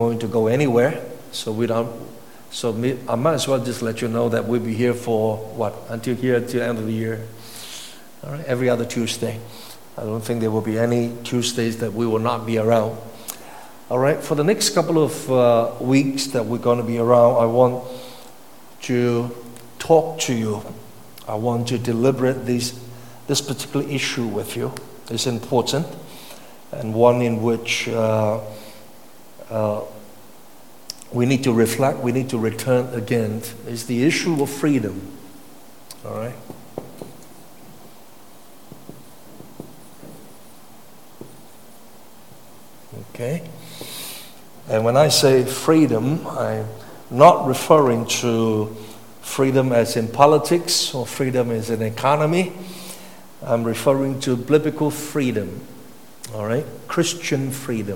going to go anywhere, so I might as well just let you know that we'll be here for until the end of the year. All right, every other Tuesday. I don't think there will be any Tuesdays that we will not be around. All right, for the next couple of weeks that we're going to be around, I want to talk to you. I want to deliberate this particular issue with you. It's important, and one in which we need to reflect, we need to return again. Is the issue of freedom. All right. Okay. And when I say freedom, I'm not referring to freedom as in politics or freedom as in economy. I'm referring to biblical freedom. All right. Christian freedom.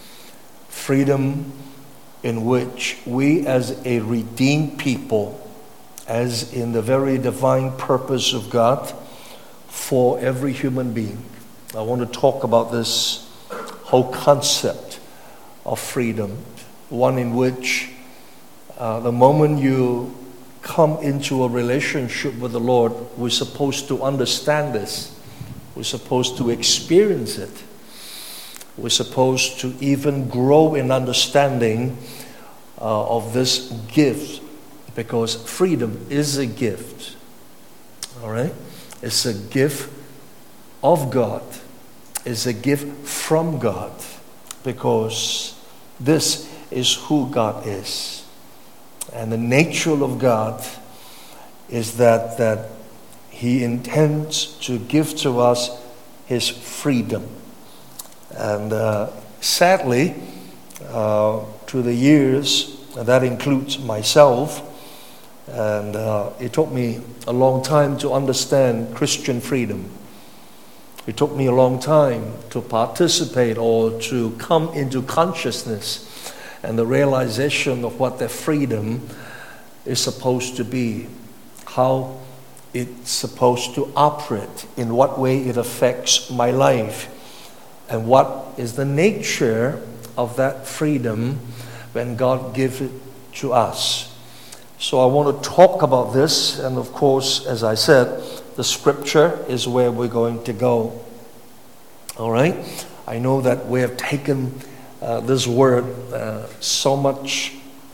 Freedom in which we as a redeemed people, as in the very divine purpose of God for every human being. I want to talk about this whole concept of freedom, one in which the moment you come into a relationship with the Lord, we're supposed to understand this. We're supposed to experience it. We're supposed to even grow in understanding of this gift, because freedom is a gift. All right? It's a gift of God. It's a gift from God, because this is who God is. And the nature of God is that He intends to give to us His freedom. And sadly, through the years, and that includes myself, and it took me a long time to understand Christian freedom. It took me a long time to participate or to come into consciousness and the realization of what that freedom is supposed to be, how it's supposed to operate, in what way it affects my life, and what is the nature of that freedom when God gives it to us. So I want to talk about this, and of course, as I said, the scripture is where we're going to go. All right? I know that we have taken this word so much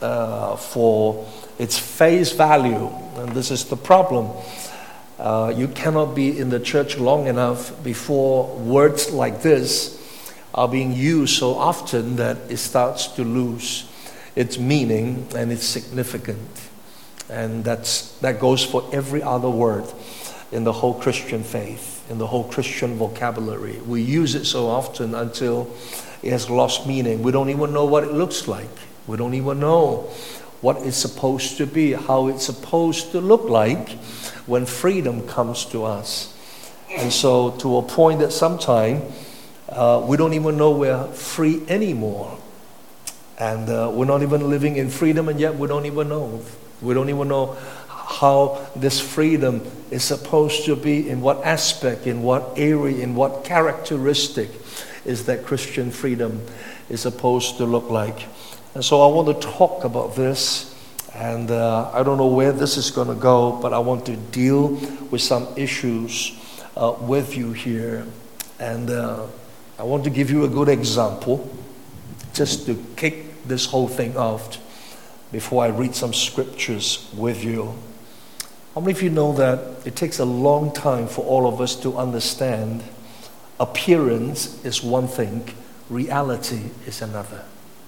for its face value, and this is the problem. You cannot be in the church long enough before words like this are being used so often that it starts to lose its meaning and its significance. And that goes for every other word in the whole Christian faith, in the whole Christian vocabulary. We use it so often until it has lost meaning. We don't even know what it looks like. We don't even know what it's supposed to be, how it's supposed to look like when freedom comes to us. And so to a point that sometime we don't even know we're free anymore. And we're not even living in freedom, and yet we don't even know. We don't even know how this freedom is supposed to be, in what aspect, in what area, in what characteristic is that Christian freedom is supposed to look like. And so I want to talk about this, and I don't know where this is going to go, but I want to deal with some issues with you here. And I want to give you a good example, just to kick this whole thing off before I read some scriptures with you. How many of you know that it takes a long time for all of us to understand appearance is one thing, reality is another?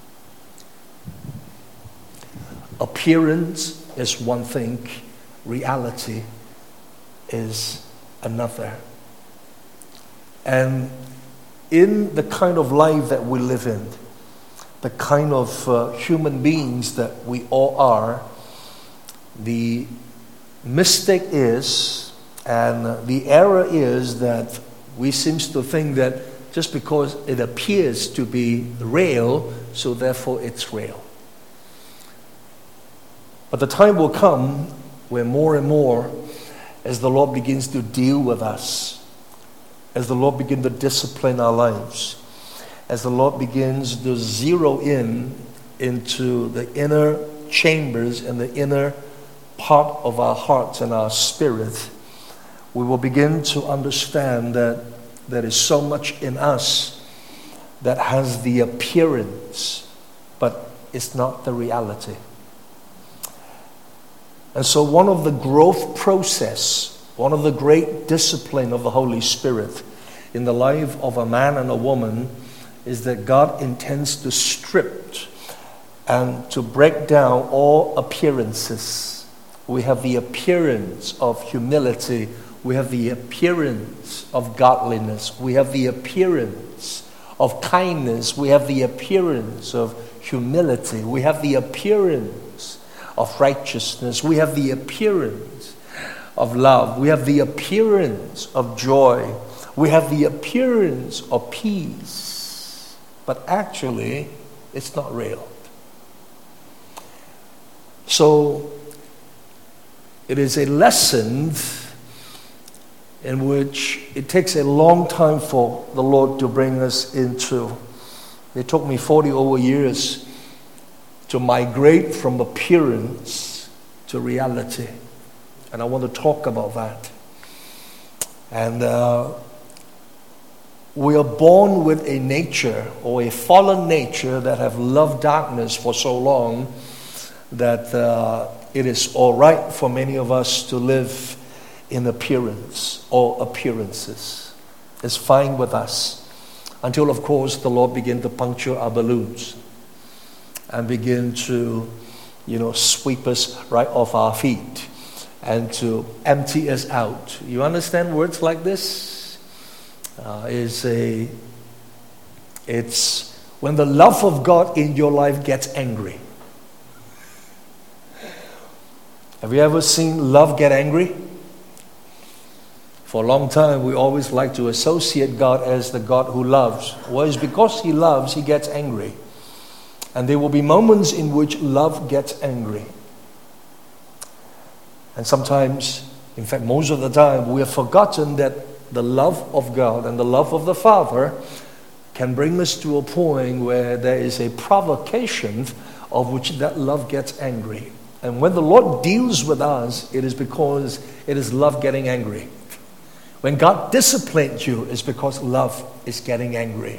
Appearance is one thing, reality is another. And in the kind of life that we live in, the kind of human beings that we all are, the mistake is, and the error is, that we seem to think that just because it appears to be real, so therefore it's real. But the time will come where more and more, as the Lord begins to deal with us, as the Lord begins to discipline our lives, as the Lord begins to zero in into the inner chambers and the inner part of our hearts and our spirit, we will begin to understand that there is so much in us that has the appearance, but it's not the reality. And so one of the growth process, one of the great discipline of the Holy Spirit in the life of a man and a woman is that God intends to strip and to break down all appearances. We have the appearance of humility. We have the appearance of godliness. We have the appearance of kindness. We have the appearance of humility. We have the appearance of righteousness. We have the appearance of love. We have the appearance of joy. We have the appearance of peace. But actually, it's not real. So, it is a lesson in which it takes a long time for the Lord to bring us into. It took me 40 over years to migrate from appearance to reality. And I want to talk about that. And we are born with a nature or a fallen nature that have loved darkness for so long that it is all right for many of us to live in appearance or appearances. It's fine with us until, of course, the Lord begin to puncture our balloons and begin to, sweep us right off our feet and to empty us out. You understand words like this? It's when the love of God in your life gets angry. Have you ever seen love get angry? For a long time, we always like to associate God as the God who loves. Well, it's because He loves, He gets angry. And there will be moments in which love gets angry. And sometimes, in fact, most of the time, we have forgotten that the love of God and the love of the Father can bring us to a point where there is a provocation of which that love gets angry. And when the Lord deals with us, it is because it is love getting angry. When God disciplines you, it's because love is getting angry.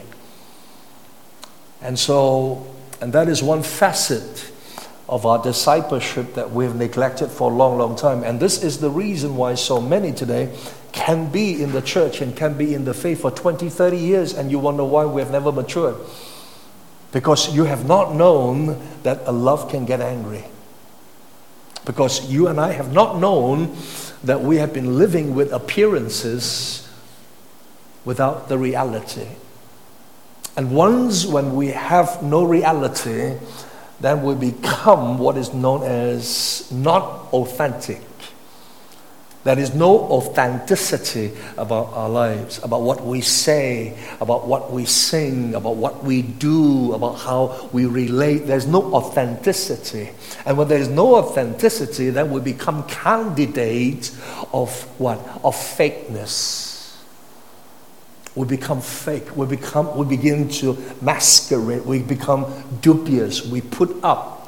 And that is one facet of our discipleship that we've neglected for a long, long time. And this is the reason why so many today can be in the church and can be in the faith for 20, 30 years, and you wonder why we have never matured. Because you have not known that a love can get angry. Because you and I have not known that we have been living with appearances without the reality. And once when we have no reality, then we become what is known as not authentic. There is no authenticity about our lives, about what we say, about what we sing, about what we do, about how we relate. There's no authenticity. And when there's no authenticity, then we become candidates of what? Of fakeness. We become fake. We begin to masquerade. We become dubious. We put up.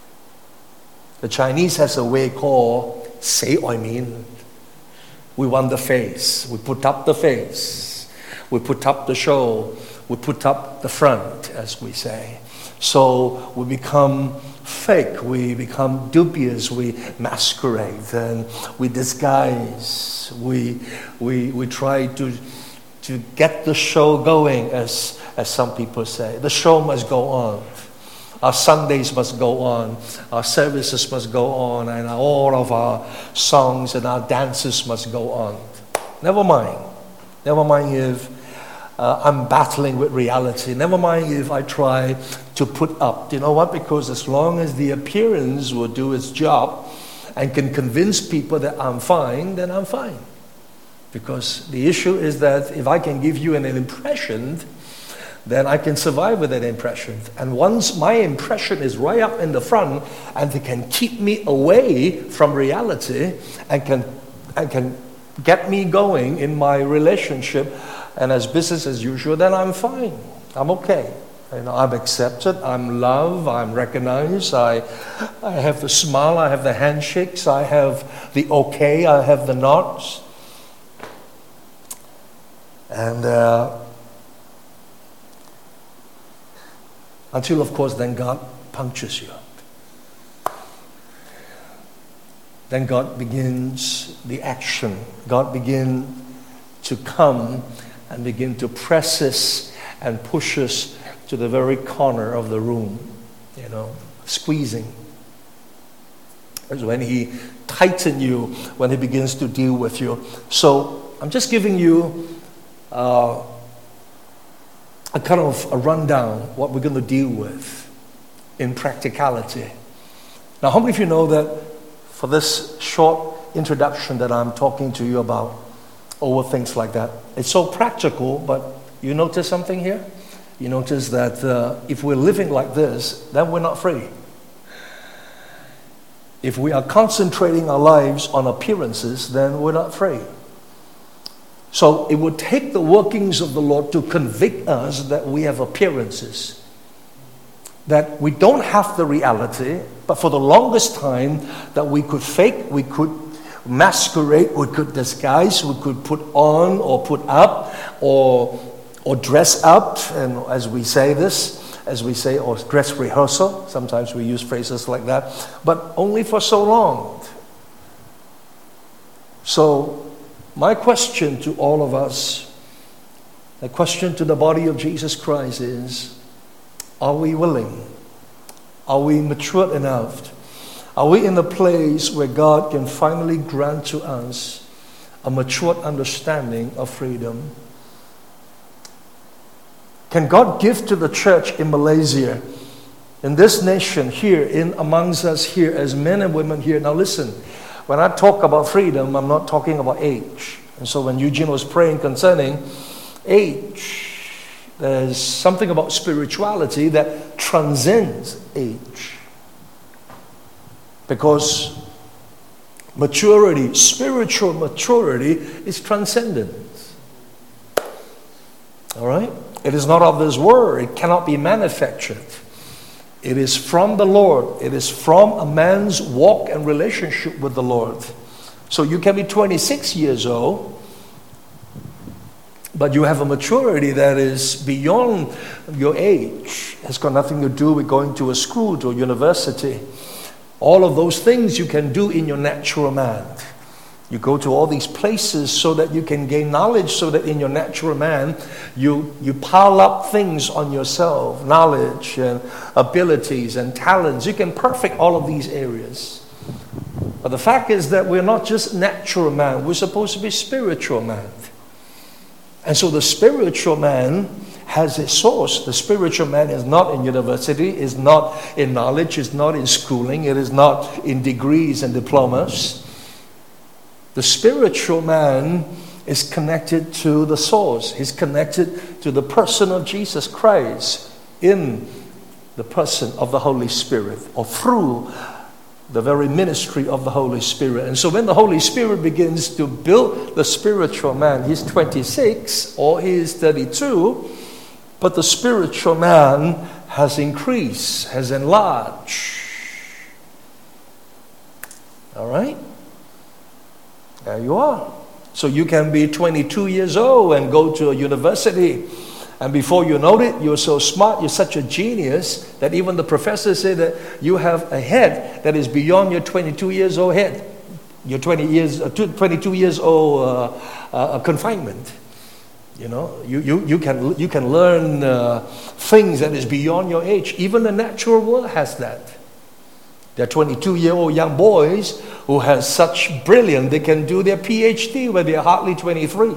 The Chinese has a way called 死外面. We want the face. We put up the face. We put up the show. We put up the front, as we say. So we become fake. We become dubious. We masquerade and we disguise. We try to get the show going, as some people say. The show must go on. Our Sundays must go on. Our services must go on. And all of our songs and our dances must go on. Never mind. Never mind if I'm battling with reality. Never mind if I try to put up. You know what? Because as long as the appearance will do its job and can convince people that I'm fine, then I'm fine. Because the issue is that if I can give you an impression, then I can survive with that impression. And once my impression is right up in the front and it can keep me away from reality and can get me going in my relationship and as business as usual, then I'm fine. I'm okay. I'm accepted, I'm loved, I'm recognized, I have the smile, I have the handshakes, I have the okay, I have the nods. And until, of course, then God punctures you. Then God begins the action. God begins to come and begin to press us and push us to the very corner of the room, squeezing. That's when He tightens you, when He begins to deal with you. So I'm just giving you a kind of a rundown what we're going to deal with in practicality. Now, how many of you know that for this short introduction that I'm talking to you about over things like that, it's so practical, but you notice something here? You notice that if we're living like this, then we're not free. If we are concentrating our lives on appearances, then we're not free. So it would take the workings of the Lord to convict us that we have appearances, that we don't have the reality, but for the longest time that we could fake, we could masquerade, we could disguise, we could put on or put up or dress up, and as we say, or dress rehearsal. Sometimes we use phrases like that, but only for so long. So my question to all of us, the question to the body of Jesus Christ is, are we willing? Are we mature enough? Are we in a place where God can finally grant to us a matured understanding of freedom? Can God give to the church in Malaysia, in this nation here, in amongst us here, as men and women here? Now listen, when I talk about freedom, I'm not talking about age. And so when Eugene was praying concerning age, there's something about spirituality that transcends age. Because maturity, spiritual maturity, is transcendent. All right? It is not of this world. It cannot be manufactured. It is from the Lord. It is from a man's walk and relationship with the Lord. So you can be 26 years old, but you have a maturity that is beyond your age. It's got nothing to do with going to a school, to a university. All of those things you can do in your natural man. You go to all these places so that you can gain knowledge, so that in your natural man, you pile up things on yourself, knowledge and abilities and talents. You can perfect all of these areas. But the fact is that we're not just natural man, we're supposed to be spiritual man. And so the spiritual man has a source. The spiritual man is not in university, is not in knowledge, is not in schooling, it is not in degrees and diplomas. The spiritual man is connected to the source. He's connected to the person of Jesus Christ in the person of the Holy Spirit, or through the very ministry of the Holy Spirit. And so when the Holy Spirit begins to build the spiritual man, he's 26 or he is 32, but the spiritual man has increased, has enlarged. All right? There you are. So you can be 22 years old and go to a university, and before you know it, you're so smart, you're such a genius, that even the professors say that you have a head that is beyond your 22 years old head, your 22 years old confinement. You know, you can learn things that is beyond your age. Even the natural world has that. There are 22-year-old young boys who have such brilliance, they can do their PhD when they are hardly 23.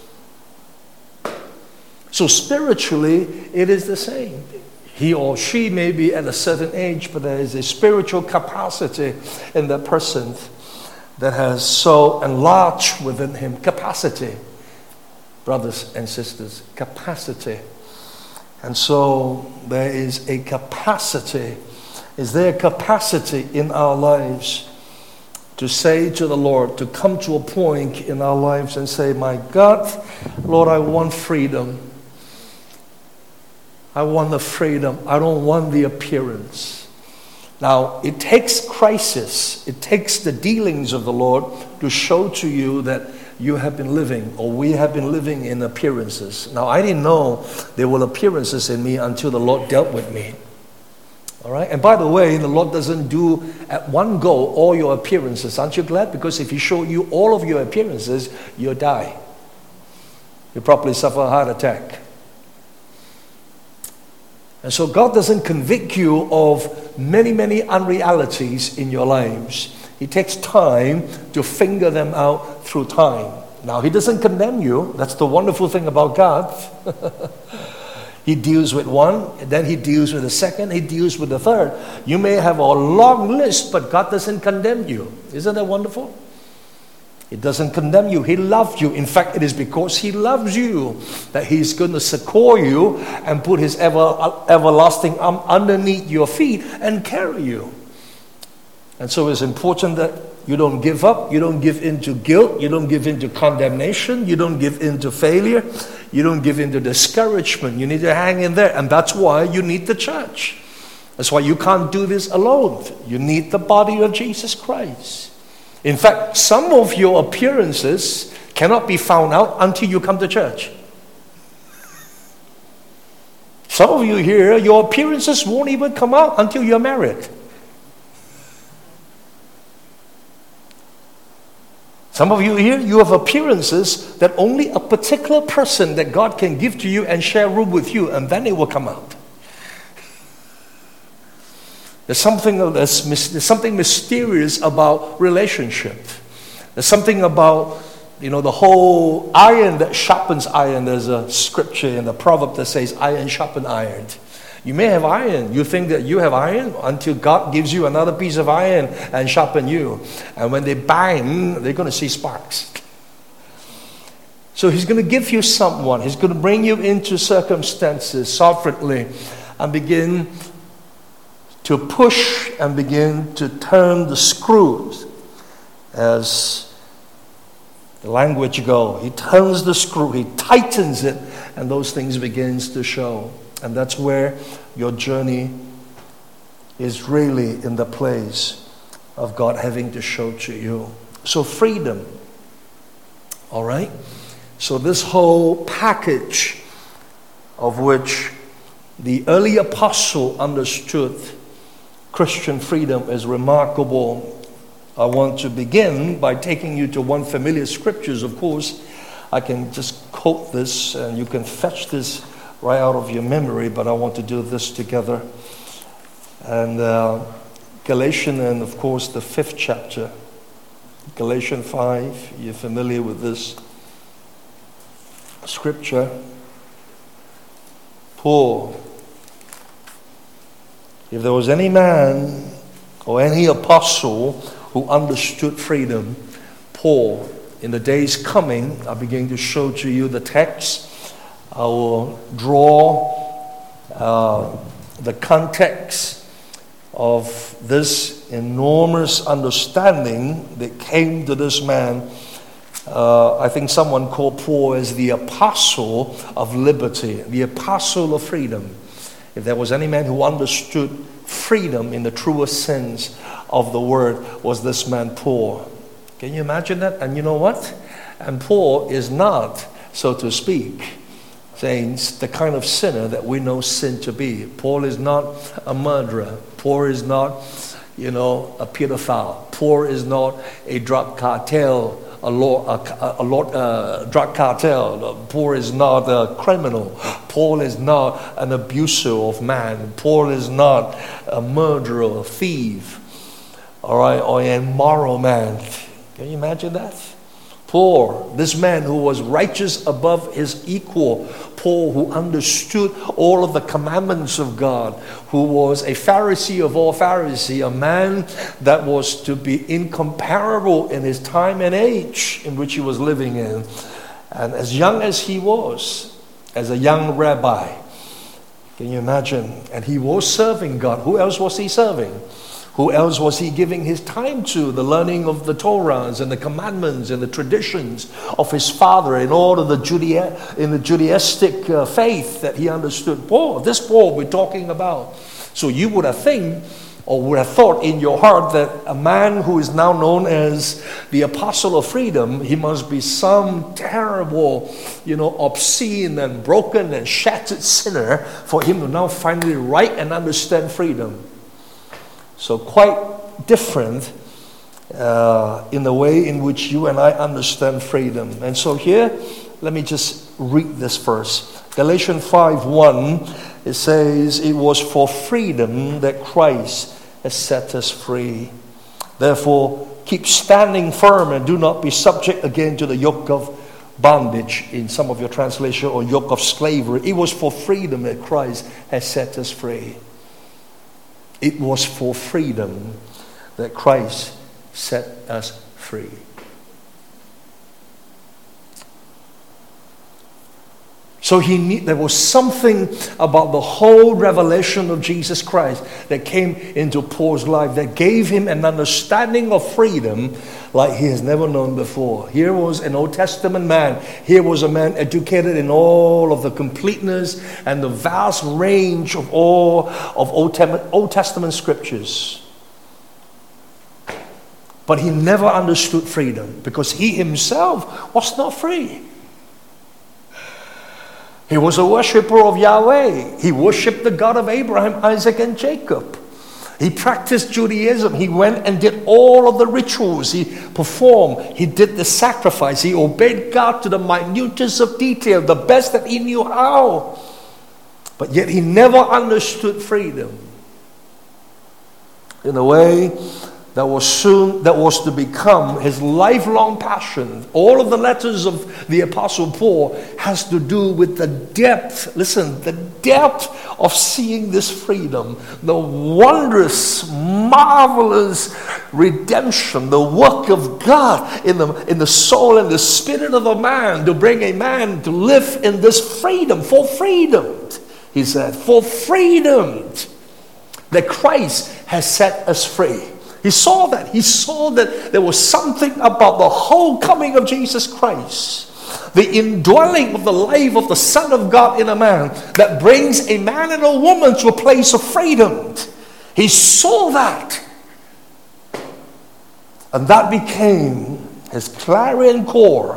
So spiritually, it is the same. He or she may be at a certain age, but there is a spiritual capacity in that person that has so enlarged within him. Capacity, brothers and sisters, capacity. And so there is a capacity. Is there a capacity in our lives to say to the Lord, to come to a point in our lives and say, my God, Lord, I want freedom. I want the freedom. I don't want the appearance. Now, it takes crisis. It takes the dealings of the Lord to show to you that you have been living, or we have been living in appearances. Now, I didn't know there were appearances in me until the Lord dealt with me. All right? And by the way, the Lord doesn't do at one go all your appearances. Aren't you glad? Because if He showed you all of your appearances, you'll die. You'll probably suffer a heart attack. And so God doesn't convict you of many, many unrealities in your lives. He takes time to finger them out through time. Now, He doesn't condemn you. That's the wonderful thing about God. He deals with one, and then He deals with the second, He deals with the third. You may have a long list, but God doesn't condemn you. Isn't that wonderful? He doesn't condemn you. He loves you. In fact, it is because He loves you that He's going to succor you and put His everlasting arm underneath your feet and carry you. And so it's important that you don't give up. You don't give in to guilt. You don't give in to condemnation. You don't give in to failure. You don't give in to discouragement. You need to hang in there. And that's why you need the church. That's why you can't do this alone. You need the body of Jesus Christ. In fact, some of your appearances cannot be found out until you come to church. Some of you here, your appearances won't even come out until you're married. Some of you here, you have appearances that only a particular person that God can give to you and share room with you, and then it will come out. There's something mysterious about relationship. There's something about, the whole iron that sharpens iron. There's a scripture in the proverb that says, iron sharpens iron. You may have iron. You think that you have iron until God gives you another piece of iron and sharpen you. And when they bang, they're going to see sparks. So He's going to give you someone. He's going to bring you into circumstances sovereignly and begin to push and begin to turn the screws, as the language go. He turns the screw, He tightens it, and those things begins to show. And that's where your journey is really in the place of God having to show to you. So freedom, all right? So this whole package of which the early apostle understood Christian freedom is remarkable. I want to begin by taking you to one familiar scriptures. Of course, I can just quote this and you can fetch this right out of your memory, but I want to do this together. And Galatians, and of course the 5th chapter, Galatians 5, you're familiar with this scripture. Paul, if there was any man or any apostle who understood freedom, Paul, in the days coming, I'm beginning to show to you the text. I will draw the context of this enormous understanding that came to this man. I think someone called Paul as the apostle of liberty, the apostle of freedom. If there was any man who understood freedom in the truest sense of the word, was this man Paul. Can you imagine that? And you know what? And Paul is not, so to speak, saints, the kind of sinner that we know sin to be. Paul is not a murderer. Paul is not, a pedophile. Paul is not a drug cartel, drug cartel. Paul is not a criminal. Paul is not an abuser of man. Paul is not a murderer, a thief, all right, or an immoral man. Can you imagine that? Paul, this man who was righteous above his equal, Paul who understood all of the commandments of God, who was a Pharisee of all Pharisees, a man that was to be incomparable in his time and age in which he was living in. And as young as he was, as a young rabbi, can you imagine? And he was serving God. Who else was he serving? Who else was he giving his time to? The learning of the Torahs and the commandments and the traditions of his father in all of the Judaistic faith that he understood. Paul, this Paul we're talking about. So you would have would have thought in your heart that a man who is now known as the Apostle of Freedom, he must be some terrible, obscene and broken and shattered sinner for him to now finally write and understand freedom. So quite different in the way in which you and I understand freedom. And so here, let me just read this verse. Galatians 5:1, it says, "It was for freedom that Christ has set us free. Therefore, keep standing firm and do not be subject again to the yoke of bondage," in some of your translation, or yoke of slavery. It was for freedom that Christ has set us free. It was for freedom that Christ set us free. So there was something about the whole revelation of Jesus Christ that came into Paul's life that gave him an understanding of freedom like he has never known before. Here was an Old Testament man. Here was a man educated in all of the completeness and the vast range of all of Old Testament scriptures. But he never understood freedom because he himself was not free. He was a worshiper of Yahweh. He worshipped the God of Abraham, Isaac, and Jacob. He practiced Judaism. He went and did all of the rituals. He performed. He did the sacrifice. He obeyed God to the minutest of detail, the best that he knew how. But yet he never understood freedom in a way that was to become his lifelong passion. All of the letters of the Apostle Paul has to do with the depth, the depth of seeing this freedom, the wondrous, marvelous redemption, the work of God in the soul and the spirit of a man, to bring a man to live in this freedom, for freedom, he said, for freedom, that Christ has set us free. He saw that. He saw that there was something about the whole coming of Jesus Christ, the indwelling of the life of the Son of God in a man, that brings a man and a woman to a place of freedom. He saw that. And that became his clarion call.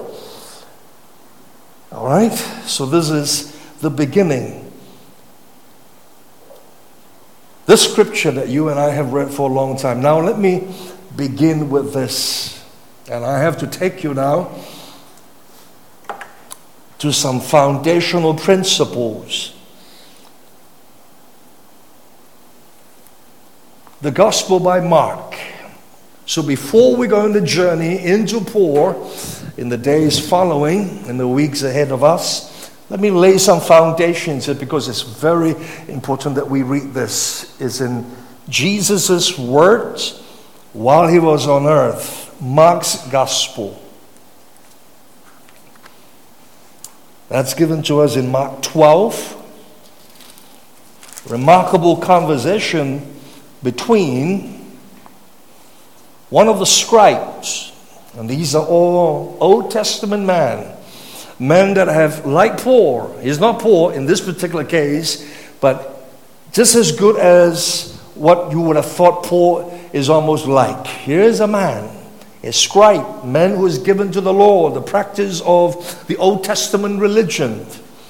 All right? So this is the beginning. This scripture that you and I have read for a long time. Now let me begin with this. And I have to take you now to some foundational principles. The Gospel by Mark. So before we go on the journey into Paul in the days following, in the weeks ahead of us, let me lay some foundations here because it's very important that we read this. It's in Jesus' words while he was on earth, Mark's Gospel. That's given to us in Mark 12. Remarkable conversation between one of the scribes, and these are all Old Testament men that have, like Paul, he's not Paul in this particular case, but just as good as what you would have thought Paul is almost like. Here's a man, a scribe, man who is given to the law, the practice of the Old Testament religion.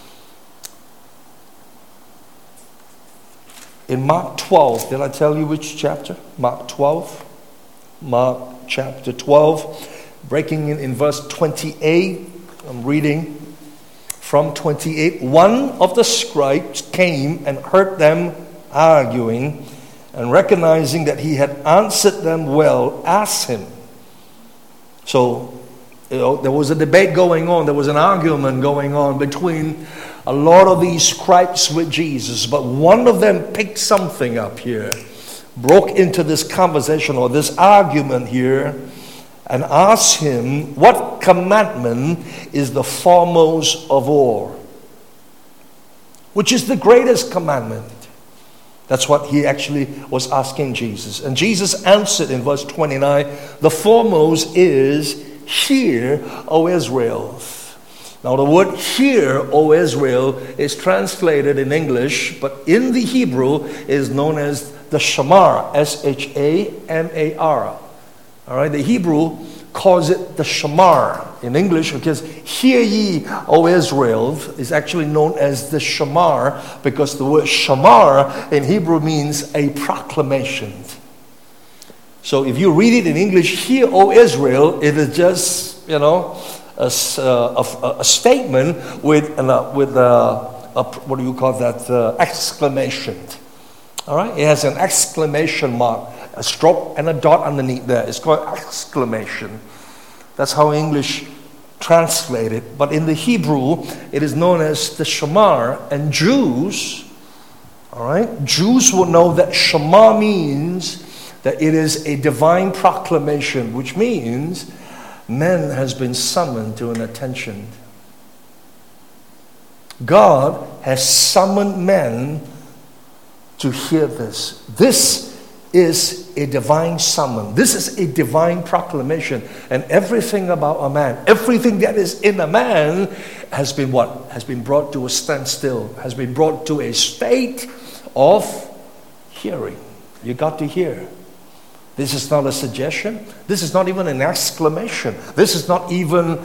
In Mark 12, did I tell you which chapter? Mark 12. Mark chapter 12, breaking in verse 28. I'm reading from 28. One of the scribes came and heard them arguing, and recognizing that he had answered them well, asked him. So, there was a debate going on. There was an argument going on between a lot of these scribes with Jesus. But one of them picked something up here, broke into this conversation or this argument here, and asked him, what commandment is the foremost of all? Which is the greatest commandment? That's what he actually was asking Jesus. And Jesus answered in verse 29, the foremost is, hear, O Israel. Now the word hear, O Israel, is translated in English, but in the Hebrew is known as the Shamar, S-H-A-M-A-R. All right, the Hebrew calls it the Shamar in English, because hear ye, O Israel, is actually known as the Shamar, because the word Shamar in Hebrew means a proclamation. So if you read it in English, hear, O Israel, it is just, a statement with what do you call that, exclamation. All right, it has an exclamation mark, a stroke and a dot underneath there. It's called exclamation. That's how English translate it. But in the Hebrew, it is known as the Shamar. And Jews, all right, Jews will know that Shamar means that it is a divine proclamation, which means man has been summoned to an attention. God has summoned men to hear this. This is a divine summon. This is a divine proclamation. And everything about a man, everything that is in a man has been what? Has been brought to a standstill, has been brought to a state of hearing. You got to hear. This is not a suggestion. This is not even an exclamation. This is not even,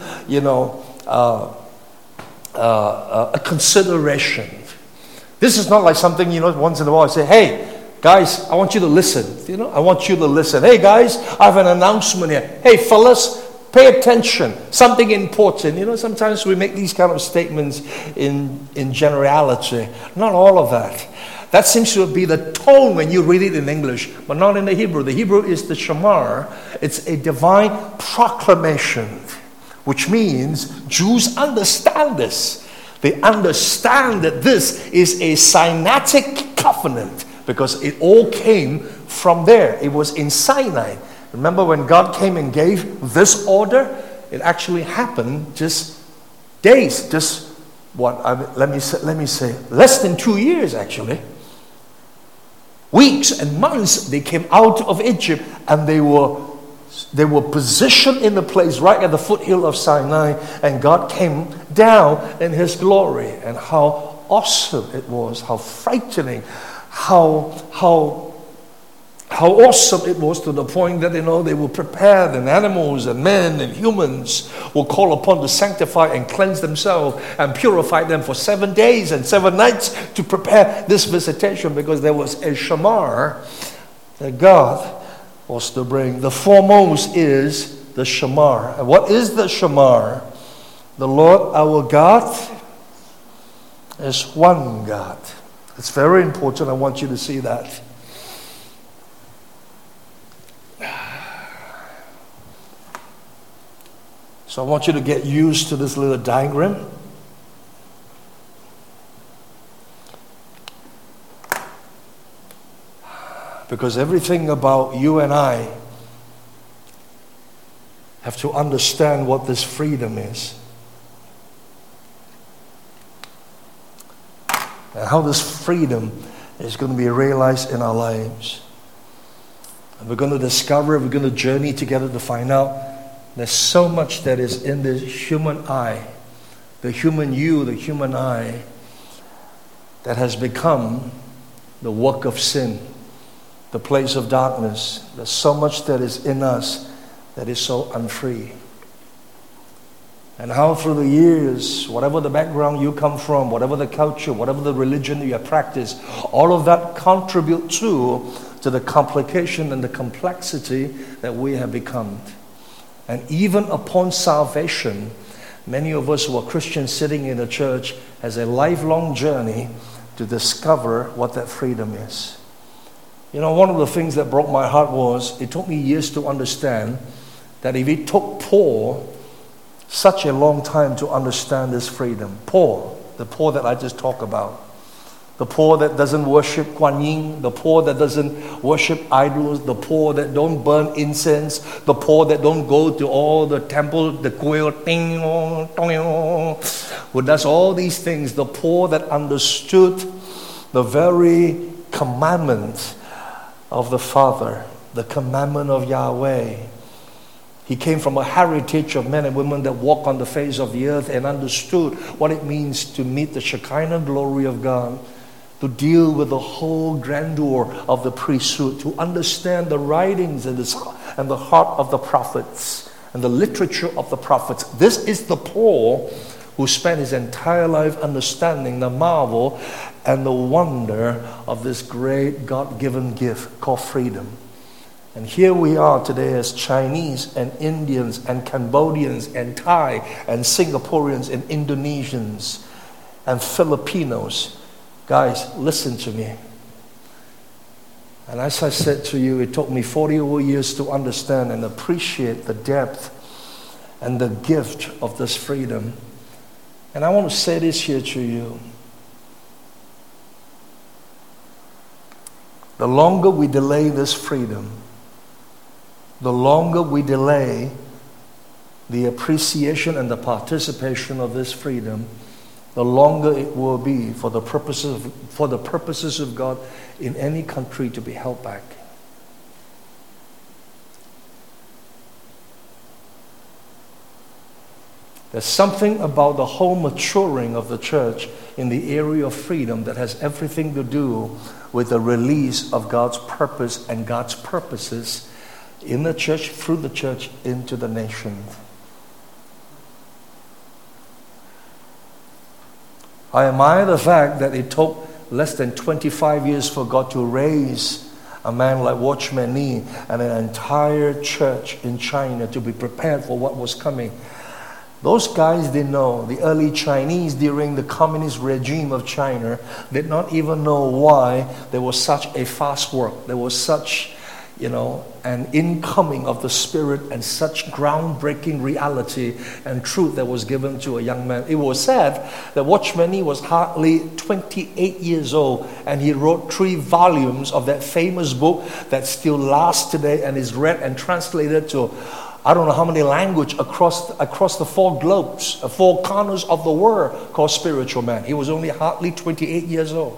a consideration. This is not like something, once in a while I say, hey, guys, I want you to listen. I want you to listen. Hey, guys, I have an announcement here. Hey, fellas, pay attention. Something important. Sometimes we make these kind of statements in generality. Not all of that. That seems to be the tone when you read it in English, but not in the Hebrew. The Hebrew is the Shamar. It's a divine proclamation, which means Jews understand this. They understand that this is a Sinaitic covenant because it all came from there. It was in Sinai. Remember when God came and gave this order? It actually happened just days, let me say, less than 2 years actually. Weeks and months they came out of Egypt, and they were positioned in the place right at the foothill of Sinai, and God came down in His glory. And how awesome it was, how frightening, how awesome it was, to the point that they were prepared, and animals and men and humans will call upon to sanctify and cleanse themselves and purify them for 7 days and 7 nights to prepare this visitation, because there was a Shamar that God was to bring. The foremost is the Shamar. And what is the Shamar? The Lord our God is one God. It's very important. I want you to see that. So I want you to get used to this little diagram. Because everything about you and I have to understand what this freedom is. And how this freedom is going to be realized in our lives. And we're going to discover, we're going to journey together to find out there's so much that is in the human eye, the human you, the human I, that has become the work of sin, the place of darkness. There's so much that is in us that is so unfree. And how through the years, whatever the background you come from, whatever the culture, whatever the religion you have practiced, all of that contribute to the complication and the complexity that we have become. And even upon salvation, many of us who are Christians sitting in a church has a lifelong journey to discover what that freedom is. One of the things that broke my heart was, it took me years to understand that if it took Paul such a long time to understand this freedom, Paul, the Paul that I just talked about, the Paul that doesn't worship Kuan Yin, the Paul that doesn't worship idols, the Paul that don't burn incense, the Paul that don't go to all the temple, the kuil, who does all these things, the Paul that understood the very commandment of the Father, the commandment of Yahweh. He came from a heritage of men and women that walk on the face of the earth and understood what it means to meet the Shekinah glory of God, to deal with the whole grandeur of the priesthood, to understand the writings and the heart of the prophets and the literature of the prophets. This is the Paul who spent his entire life understanding the marvel and the wonder of this great God-given gift called freedom. And here we are today as Chinese and Indians and Cambodians and Thai and Singaporeans and Indonesians and Filipinos. Guys, listen to me. And as I said to you, it took me 40 over years to understand and appreciate the depth and the gift of this freedom. And I want to say this here to you. The longer we delay this freedom, the longer we delay the appreciation and the participation of this freedom, the longer it will be for the purposes of God in any country to be held back. There's something about the whole maturing of the church in the area of freedom that has everything to do with the release of God's purpose and God's purposes in the church, through the church, into the nation. I admire the fact that it took less than 25 years for God to raise a man like Watchman Nee and an entire church in China to be prepared for what was coming. Those guys didn't know. The early Chinese during the communist regime of China did not even know why there was such a fast work. There was such, an incoming of the Spirit and such groundbreaking reality and truth that was given to a young man. It was said that Watchman Nee was hardly 28 years old, and he wrote 3 volumes of that famous book that still lasts today and is read and translated to I don't know how many languages across the 4 globes, 4 corners of the world, called Spiritual Man. He was only hardly 28 years old.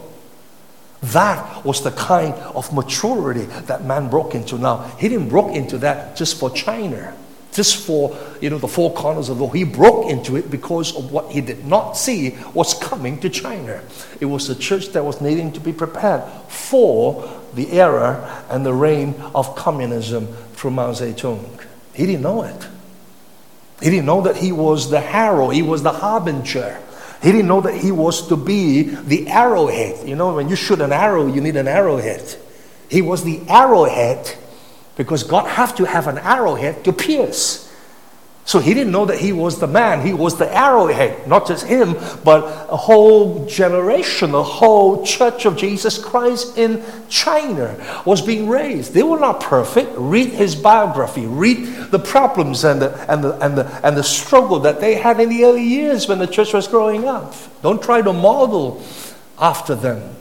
That was the kind of maturity that man broke into. Now, he didn't broke into that just for China, just for the 4 corners of the world. He broke into it because of what he did not see was coming to China. It was the church that was needing to be prepared for the era and the reign of communism through Mao Zedong. He didn't know it. He didn't know that he was the herald. He was the harbinger. He didn't know that he was to be the arrowhead. When you shoot an arrow, you need an arrowhead. He was the arrowhead because God have to have an arrowhead to pierce. So he didn't know that he was the man. He was the arrowhead. Not just him, but a whole generation, a whole church of Jesus Christ in China was being raised. They were not perfect. Read his biography. Read the problems and the struggle that they had in the early years when the church was growing up. Don't try to model after them.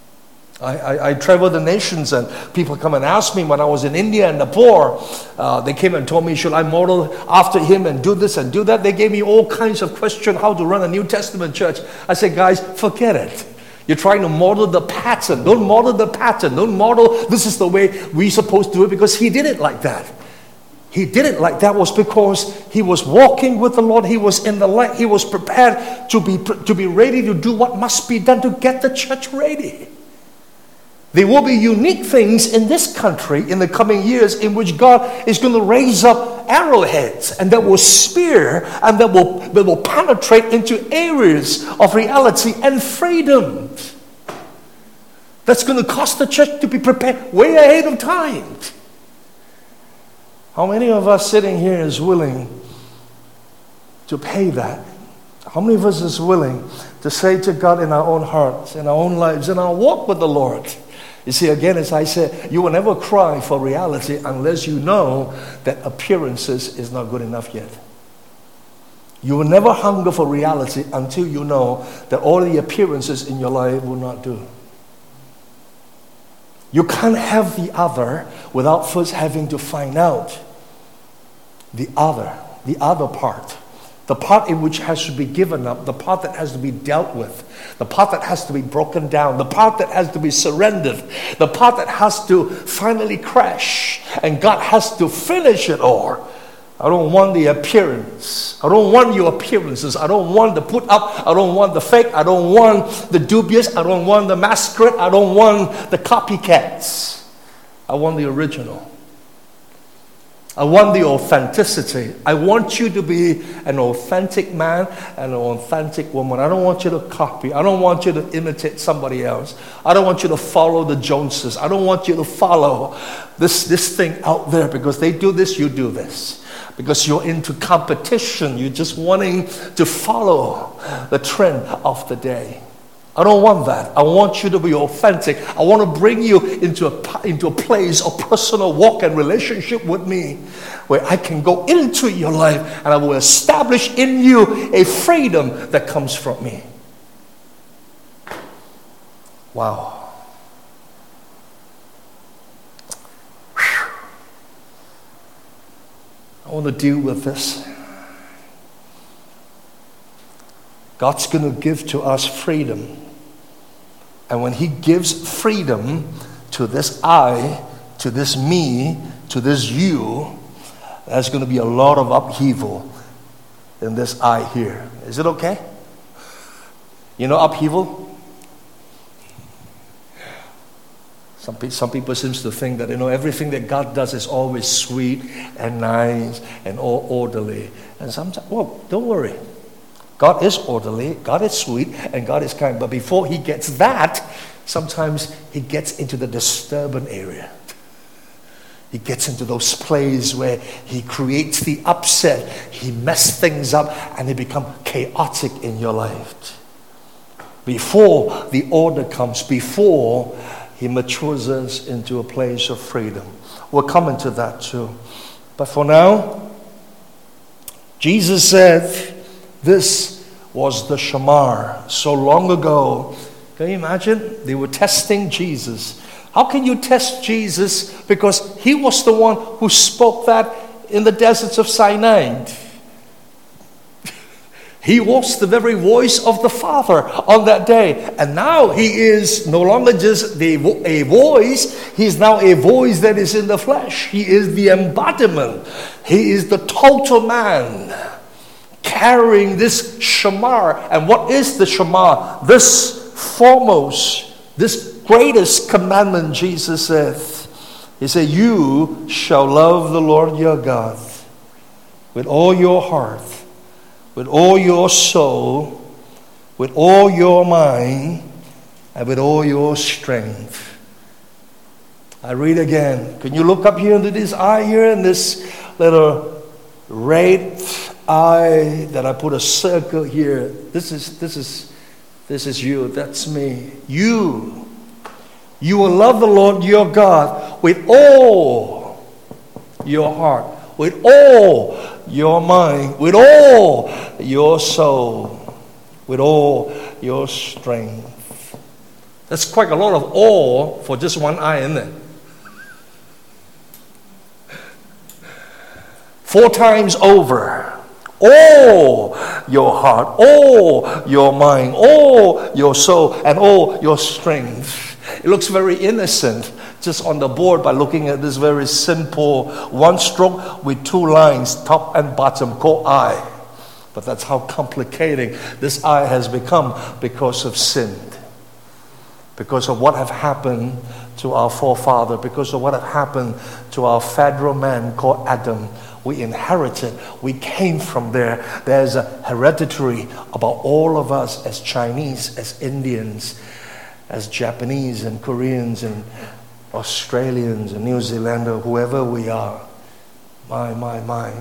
I travel the nations, and people come and ask me when I was in India and Nepal, they came and told me, should I model after him and do this and do that? They gave me all kinds of questions how to run a New Testament church. I said, guys, forget it. You're trying to model the pattern. Don't model the pattern. Don't model this is the way we're supposed to do it, because he did it like that. He did it like that was because he was walking with the Lord. He was in the light. He was prepared to be ready to do what must be done to get the church ready. There will be unique things in this country in the coming years in which God is going to raise up arrowheads, and that will spear and that will penetrate into areas of reality and freedom. That's going to cause the church to be prepared way ahead of time. How many of us sitting here is willing to pay that? How many of us is willing to say to God in our own hearts, in our own lives, in our walk with the Lord? You see, again, as I said, you will never cry for reality unless you know that appearances is not good enough yet. You will never hunger for reality until you know that all the appearances in your life will not do. You can't have the other without first having to find out the other part. The part in which has to be given up, the part that has to be dealt with, the part that has to be broken down, the part that has to be surrendered, the part that has to finally crash, and God has to finish it all. I don't want the appearance. I don't want your appearances. I don't want the put up. I don't want the fake. I don't want the dubious. I don't want the masquerade. I don't want the copycats. I want the original. I want the authenticity. I want you to be an authentic man and an authentic woman. I don't want you to copy. I don't want you to imitate somebody else. I don't want you to follow the Joneses. I don't want you to follow this thing out there because they do this, you do this. Because you're into competition. You're just wanting to follow the trend of the day. I don't want that. I want you to be authentic. I want to bring you into a place of personal walk and relationship with me where I can go into your life and I will establish in you a freedom that comes from me. Wow. I want to deal with this. God's going to give to us freedom. And when He gives freedom to this I, to this me, to this you, there's going to be a lot of upheaval in this I here. Is it okay? You know upheaval? Some people seem to think that, everything that God does is always sweet and nice and all orderly. And sometimes, don't worry. God is orderly, God is sweet, and God is kind. But before He gets that, sometimes He gets into the disturbing area. He gets into those places where He creates the upset. He messes things up and they become chaotic in your life. Before the order comes, before He matures us into a place of freedom. We'll come into that too. But for now, Jesus said, this was the shamar so long ago. Can you imagine? They were testing Jesus. How can you test Jesus? Because He was the one who spoke that in the deserts of Sinai. He was the very voice of the Father on that day. And now He is no longer just a voice. He is now a voice that is in the flesh. He is the embodiment. He is the total man carrying this shamar. And what is the shamar? This foremost, this greatest commandment, Jesus said. He said, you shall love the Lord your God with all your heart, with all your soul, with all your mind, and with all your strength. I read again. Can you look up here into this eye here in this little red eye that I put a circle here? This is you. That's me. You will love the Lord your God with all your heart, with all your mind, with all your soul, with all your strength. That's quite a lot of all for just one eye, isn't it? 4 times over. All your heart, all your mind, all your soul, and all your strength. It looks very innocent just on the board by looking at this very simple one stroke with 2 lines, top and bottom, called I. But that's how complicated this I has become because of sin. Because of what have happened to our forefather, because of what have happened to our federal man called Adam. We inherited, we came from there. There's a hereditary about all of us as Chinese, as Indians, as Japanese and Koreans and Australians and New Zealander, whoever we are. My.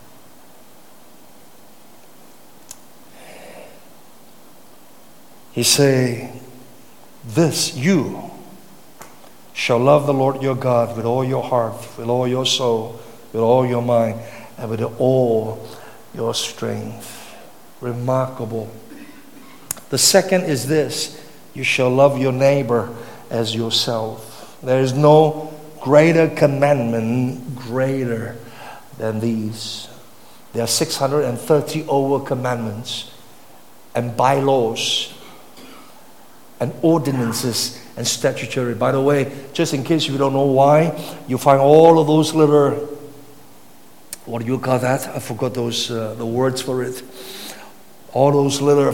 He say, this, you shall love the Lord your God with all your heart, with all your soul, with all your mind, and with all your strength. Remarkable. The second is this, you shall love your neighbor as yourself. There is no greater commandment greater than these. There are 630 over commandments and bylaws and ordinances and statutory. By the way, just in case you don't know why, you find all of those little, what do you call that? I forgot those the words for it. All those little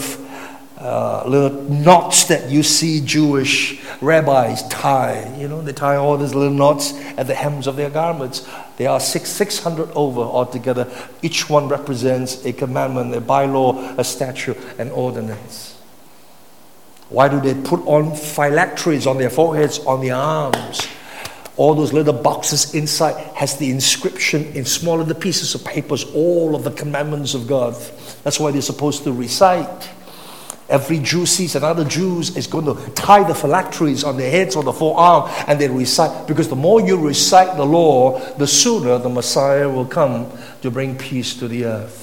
knots that you see Jewish rabbis tie. You know, they tie all these little knots at the hems of their garments. There are 600 over altogether. Each one represents a commandment, a bylaw, a statute, an ordinance. Why do they put on phylacteries on their foreheads, on their arms? All those little boxes inside has the inscription in small little pieces of papers, all of the commandments of God. That's why they're supposed to recite. Every Jew sees another Jew is going to tie the phylacteries on their heads or the forearm, and they recite. Because the more you recite the law, the sooner the Messiah will come to bring peace to the earth.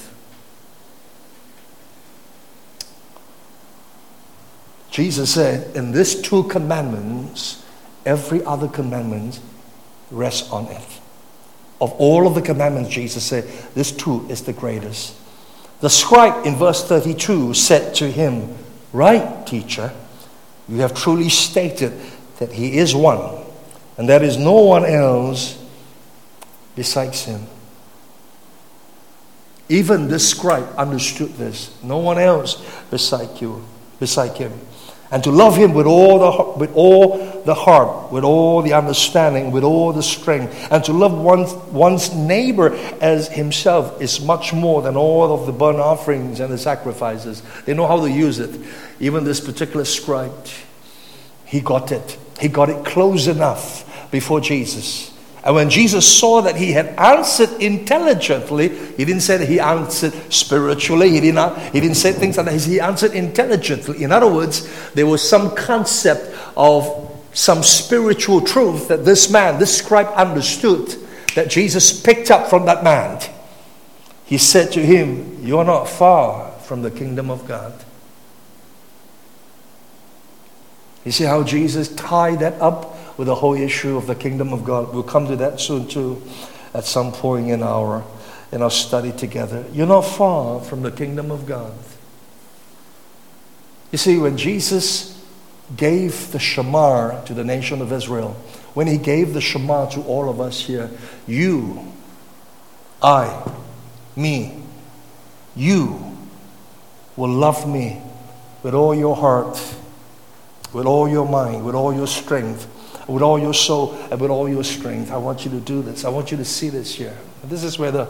Jesus said, in these two commandments, every other commandment rests on it. Of all of the commandments, Jesus said, this two is the greatest. The scribe in verse 32 said to him, "Right, teacher, you have truly stated that he is one, and there is no one else besides him." Even the scribe understood this. No one else beside him. And to love him with all the heart, with all the understanding, with all the strength, and to love one's neighbor as himself is much more than all of the burnt offerings and the sacrifices. They know how to use it. Even this particular scribe, he got it. He got it close enough before Jesus. And when Jesus saw that he had answered intelligently, he didn't say that he answered spiritually. He didn't say things like that. He answered intelligently. In other words, there was some concept of some spiritual truth that this man, this scribe, understood, that Jesus picked up from that man. He said to him, "You're not far from the kingdom of God." You see how Jesus tied that up with the whole issue of the kingdom of God. We'll come to that soon too, at some point in our study together. You're not far from the kingdom of God. You see, when Jesus gave the Shema to the nation of Israel, when he gave the Shema to all of us here, you, I, me, you will love me with all your heart, with all your mind, with all your strength, with all your soul, and with all your strength. I want you to do this. I want you to see this here. This is where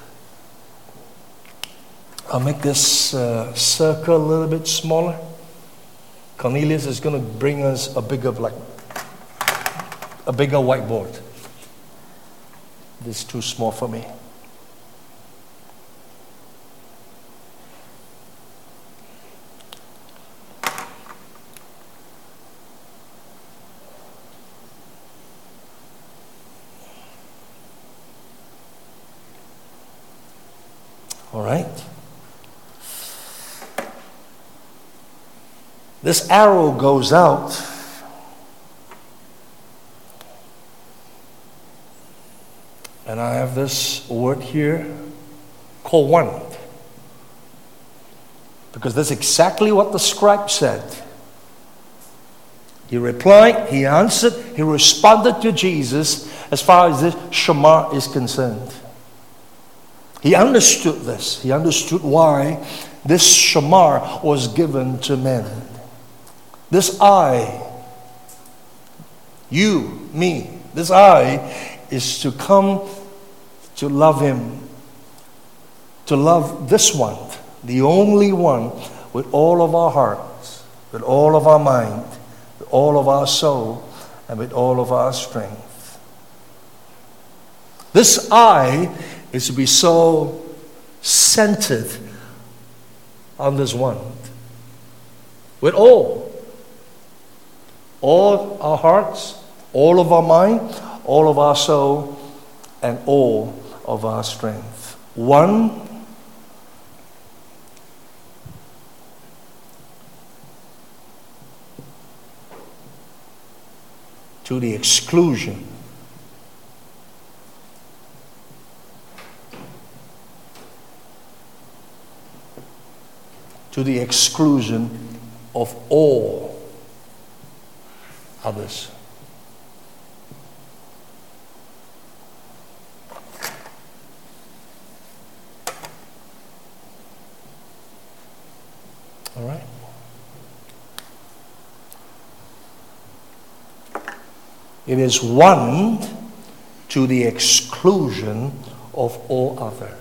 I'll make this circle a little bit smaller. Cornelius is going to bring us a bigger whiteboard. This is too small for me. All right. This arrow goes out. And I have this word here called one. Because that's exactly what the scribe said. He replied, he answered, he responded to Jesus as far as this Shema is concerned. He understood this. He understood why this Shema was given to men. This I, you, me, this I is to come to love him, to love this one, the only one, with all of our hearts, with all of our mind, with all of our soul, and with all of our strength. This I is to be so centered on this one. With all our hearts, all of our mind, all of our soul, and all of our strength. One to the exclusion to the exclusion of all others. All right? It is one to the exclusion of all other.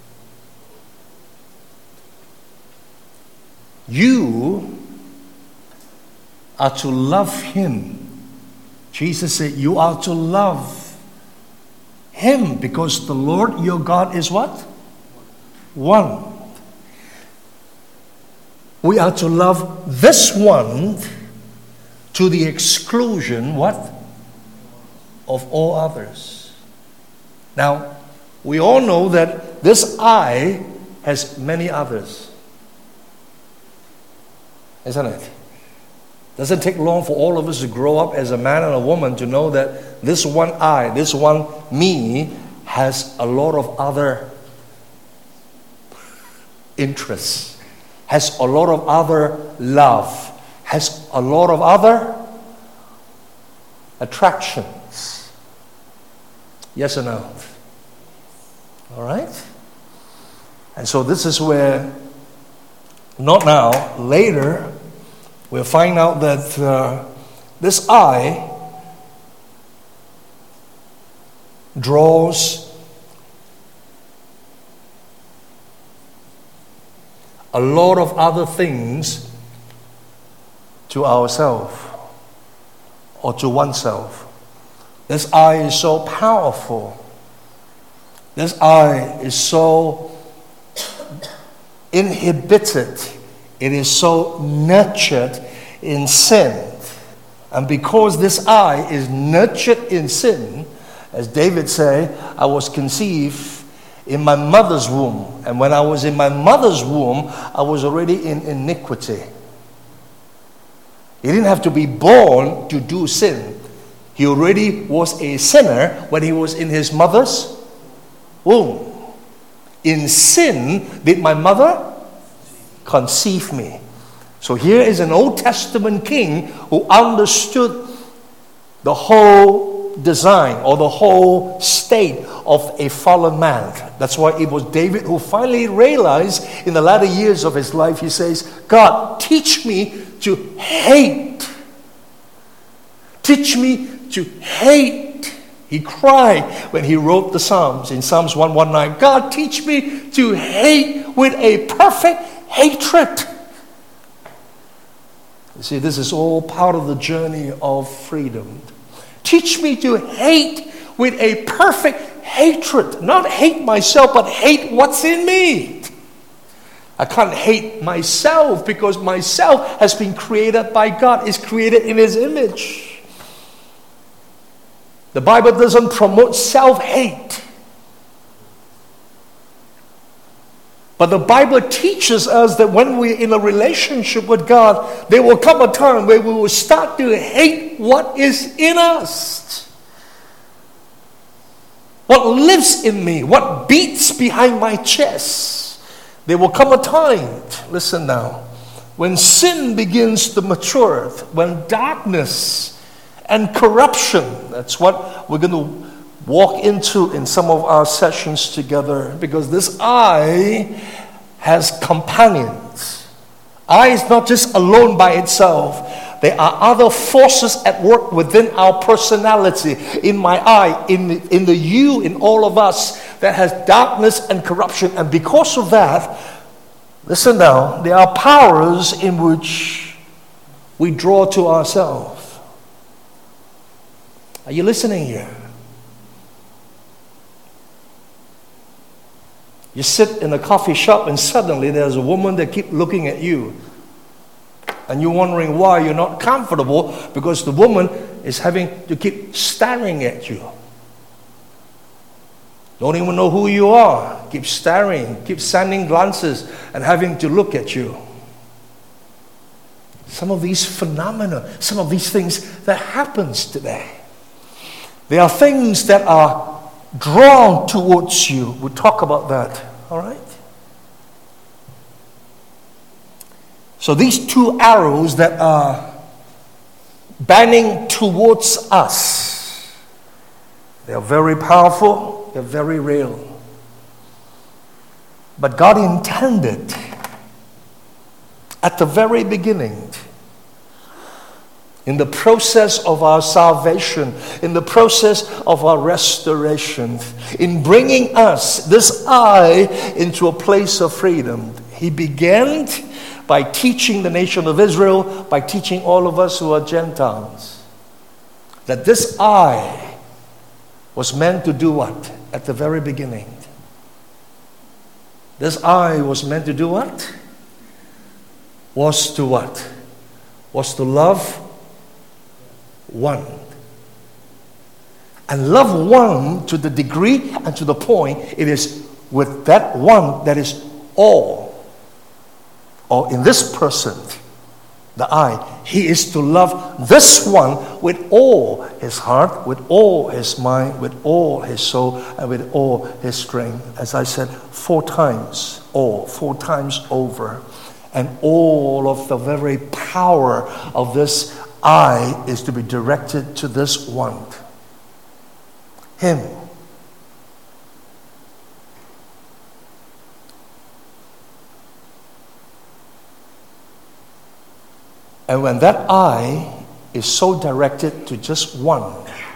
You are to love Him. Jesus said, you are to love Him because the Lord your God is what? One. We are to love this one to the exclusion, what? Of all others. Now, we all know that this I has many others. Isn't it? Doesn't take long for all of us to grow up as a man and a woman to know that this one I, this one me, has a lot of other interests, has a lot of other love, has a lot of other attractions. Yes or no? All right? And so this is where, not now, later, we'll find out that this I draws a lot of other things to ourselves or to oneself. This I is so powerful. This I is so inhibited. It is so nurtured in sin. And because this I is nurtured in sin, as David said, I was conceived in my mother's womb. And when I was in my mother's womb, I was already in iniquity. He didn't have to be born to do sin. He already was a sinner when he was in his mother's womb. In sin did my mother conceive me. So here is an Old Testament king who understood the whole design or the whole state of a fallen man. That's why it was David who finally realized in the latter years of his life, he says, God, teach me to hate. Teach me to hate. He cried when he wrote the Psalms in Psalms 119. God, teach me to hate with a perfect hatred. You see, this is all part of the journey of freedom. Teach me to hate with a perfect hatred. Not hate myself, but hate what's in me. I can't hate myself because myself has been created by God. It's created in His image. The Bible doesn't promote self-hate. But the Bible teaches us that when we're in a relationship with God, there will come a time where we will start to hate what is in us. What lives in me, what beats behind my chest. There will come a time, listen now, when sin begins to mature, when darkness and corruption, that's what we're going to walk into in some of our sessions together, because this I has companions. I is not just alone by itself. There are other forces at work within our personality, in my I, in the you, in all of us, that has darkness and corruption. And because of that, listen now, there are powers in which we draw to ourselves. Are you listening here? You sit in a coffee shop and suddenly there's a woman that keeps looking at you. And you're wondering why you're not comfortable, because the woman is having to keep staring at you. Don't even know who you are. Keep staring, keep sending glances and having to look at you. Some of these phenomena, some of these things that happens today. There are things that are drawn towards you. We'll talk about that, all right? So these two arrows that are bending towards us, they are very powerful, they're very real. But God intended at the very beginning, in the process of our salvation, in the process of our restoration, in bringing us, this eye, into a place of freedom, He began by teaching the nation of Israel, by teaching all of us who are Gentiles, that this eye was meant to do what? At the very beginning. This eye was meant to do what? Was to what? Was to love one. And love one to the degree and to the point it is with that one that is all. Or in this person, the eye, he is to love this one with all his heart, with all his mind, with all his soul, and with all his strength. As I said, 4 times, all, 4 times over. And all of the very power of this eye is to be directed to this one, him. And when that eye is so directed to just one,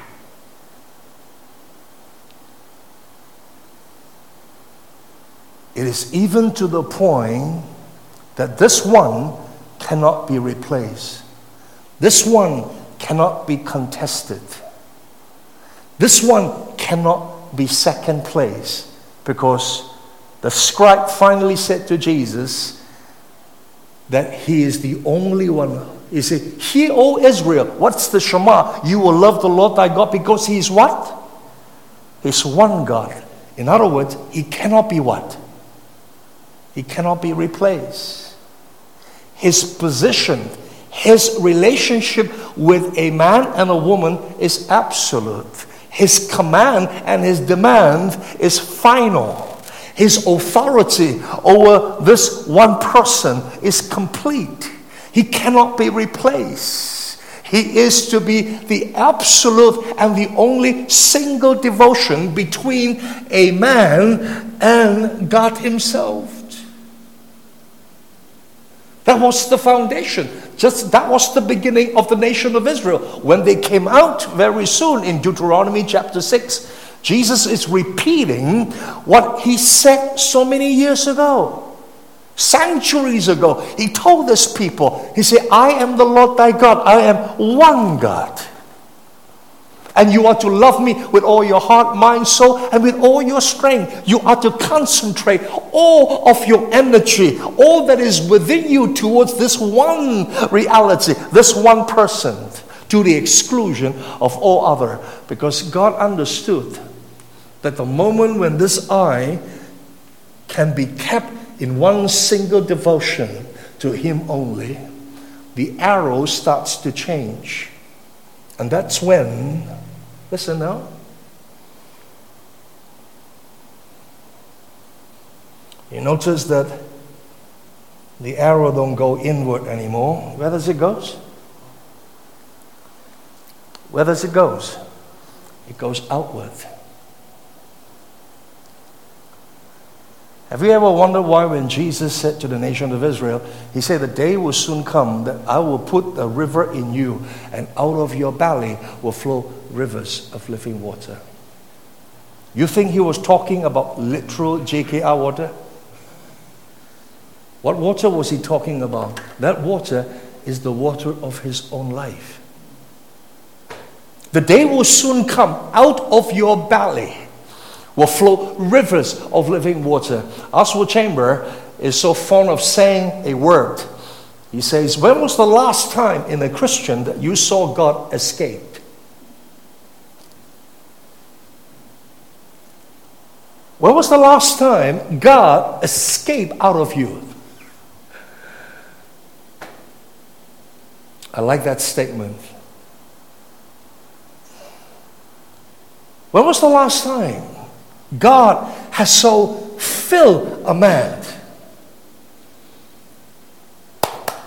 it is even to the point that this one cannot be replaced. This one cannot be contested. This one cannot be second place, because the scribe finally said to Jesus that he is the only one. He said, "Hear, O Israel, what's the Shema? You will love the Lord thy God because he is what? He's one God." In other words, he cannot be what? He cannot be replaced. His position, his relationship with a man and a woman is absolute. His command and his demand is final. His authority over this one person is complete. He cannot be replaced. He is to be the absolute and the only single devotion between a man and God himself. That was the foundation. That was the beginning of the nation of Israel. When they came out very soon in Deuteronomy chapter 6, Jesus is repeating what he said so many years ago. Centuries ago. He told this people, he said, "I am the Lord thy God. I am one God. And you are to love me with all your heart, mind, soul, and with all your strength. You are to concentrate all of your energy, all that is within you towards this one reality, this one person, to the exclusion of all other." Because God understood that the moment when this eye can be kept in one single devotion to him only, the arrow starts to change. And that's when, listen now, you notice that the arrow don't go inward anymore. Where does it go? Where does it go? It goes outward. Have you ever wondered why when Jesus said to the nation of Israel, he said, "The day will soon come that I will put a river in you, and out of your belly will flow rivers of living water." You think he was talking about literal JKR water? What water was he talking about? That water is the water of his own life. The day will soon come, out of your belly will flow rivers of living water. Oswald Chamber is so fond of saying a word. He says, "When was the last time in a Christian that you saw God escape?" When was the last time God escaped out of you? I like that statement. When was the last time God has so filled a man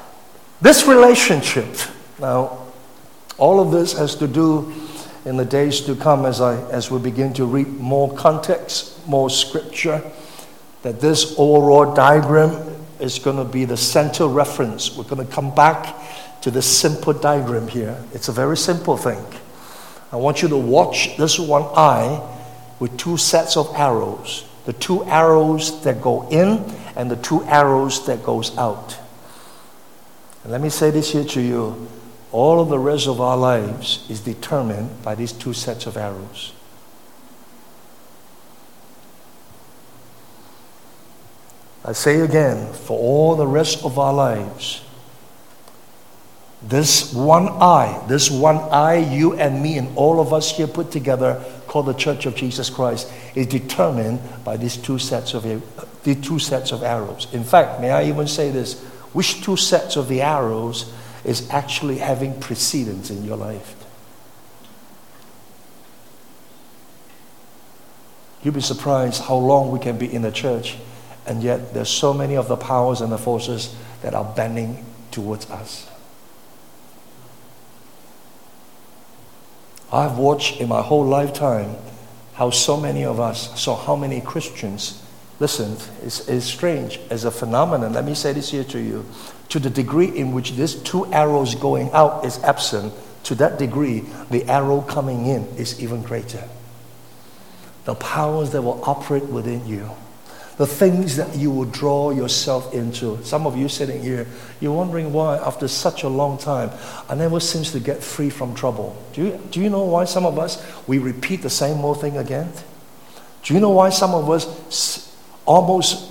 This relationship, now, all of this has to do in the days to come as we begin to read more context, more scripture, that this overall diagram is going to be the center reference. We're going to come back to the simple diagram here. It's a very simple thing. I want you to watch this one eye with two sets of arrows. The two arrows that go in and the two arrows that goes out. And let me say this here to you. All of the rest of our lives is determined by these two sets of arrows. I say again, for all the rest of our lives, this one eye, you and me and all of us here put together, called the Church of Jesus Christ, is determined by these two sets of arrows. In fact, may I even say this, which two sets of the arrows is actually having precedence in your life? You'll be surprised how long we can be in the church, and yet there's so many of the powers and the forces that are bending towards us. I've watched in my whole lifetime how so many of us, how many Christians, listen, it's strange as a phenomenon. Let me say this here to you. To the degree in which these two arrows going out is absent, to that degree, the arrow coming in is even greater. The powers that will operate within you, the things that you will draw yourself into. Some of you sitting here, you're wondering why after such a long time, I never seems to get free from trouble. Do you know why some of us, we repeat the same old thing again? Do you know why some of us almost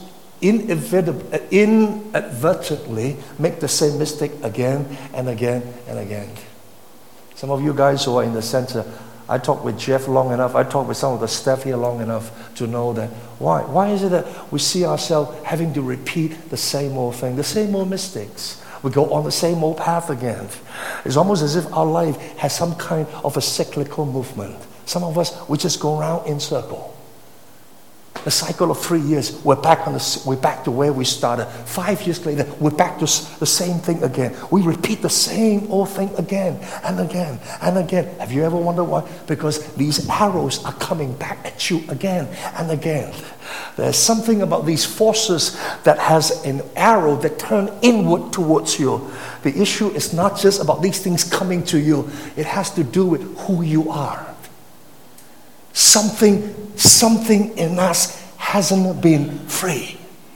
inadvertently make the same mistake again and again and again? Some of you guys who are in the center, I talked with Jeff long enough, I talked with some of the staff here long enough to know that why is it that we see ourselves having to repeat the same old thing, the same old mistakes? We go on the same old path again. It's almost as if our life has some kind of a cyclical movement. Some of us, we just go around in circle. A cycle of 3 years, we're back to where we started. 5 years later, we're back to the same thing again. We repeat the same old thing again and again and again. Have you ever wondered why? Because these arrows are coming back at you again and again. There's something about these forces that has an arrow that turn inward towards you. The issue is not just about these things coming to you. It has to do with who you are. Something in us hasn't been free.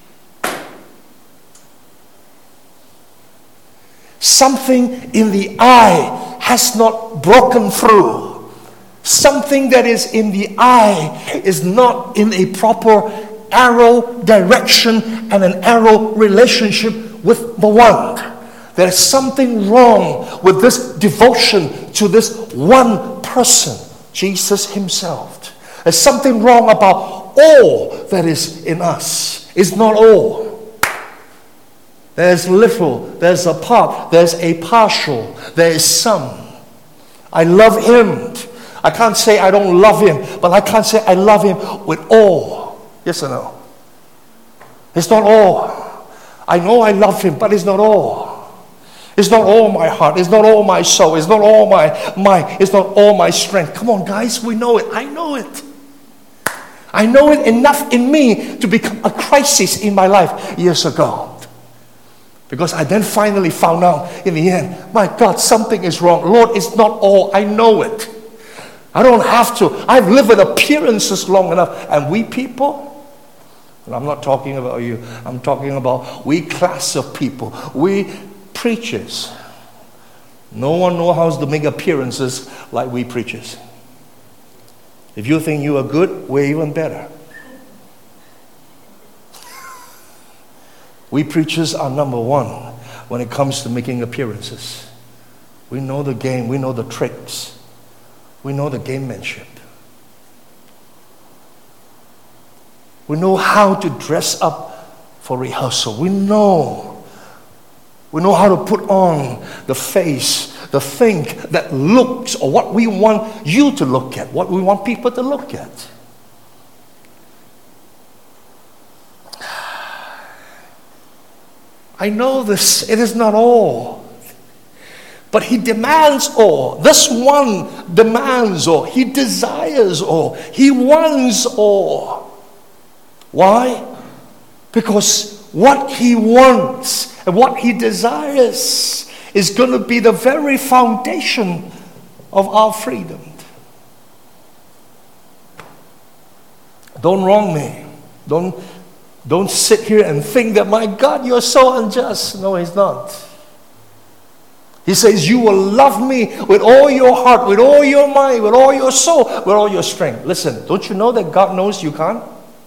Something in the eye has not broken through. Something that is in the eye is not in a proper arrow direction and an arrow relationship with the one. There is something wrong with this devotion to this one person, Jesus himself. There's something wrong about all that is in us. It's not all. There's little, there's a part, there's a partial, there is some. I love him. I can't say I don't love him, but I can't say I love him with all. Yes or no? It's not all. I know I love him, but it's not all. It's not all my heart. It's not all my soul. It's not all my mind. It's not all my strength. Come on, guys, we know it. I know it. I know it enough in me to become a crisis in my life years ago. Because I then finally found out in the end, my God, something is wrong. Lord, it's not all. I know it. I don't have to. I've lived with appearances long enough. And we people, and I'm not talking about you, I'm talking about we class of people, we preachers. No one knows how to make appearances like we preachers. If you think you are good, we're even better. We preachers are number one when it comes to making appearances. We know the game, we know the tricks, we know the gamemanship. We know how to dress up for rehearsal. We know how to put on the face, the thing that looks, or what we want you to look at, what we want people to look at. I know this, it is not all. But he demands all. This one demands all. He desires all. He wants all. Why? Because what he wants and what he desires is going to be the very foundation of our freedom. Don't wrong me. Don't sit here and think that, my God, you're so unjust. No, he's not. He says, you will love me with all your heart, with all your mind, with all your soul, with all your strength. Listen, don't you know that God knows you can't?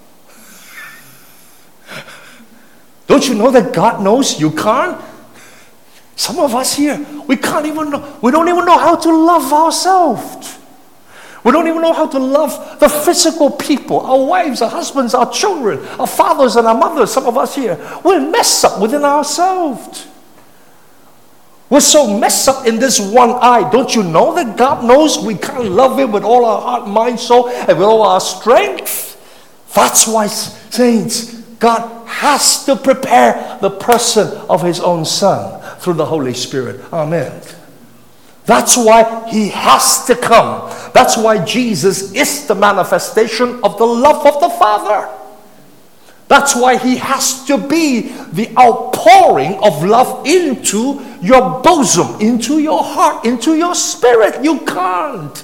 Don't you know that God knows you can't? Some of us here, we can't even know. We don't even know how to love ourselves. We don't even know how to love the physical people, our wives, our husbands, our children, our fathers and our mothers. Some of us here, we're messed up within ourselves. We're so messed up in this one eye. Don't you know that God knows we can't love Him with all our heart, mind, soul, and with all our strength? That's why, saints, God has to prepare the person of His own Son through the Holy Spirit. Amen. That's why He has to come. That's why Jesus is the manifestation of the love of the Father. That's why He has to be the outpouring of love into your bosom, into your heart, into your spirit. You can't.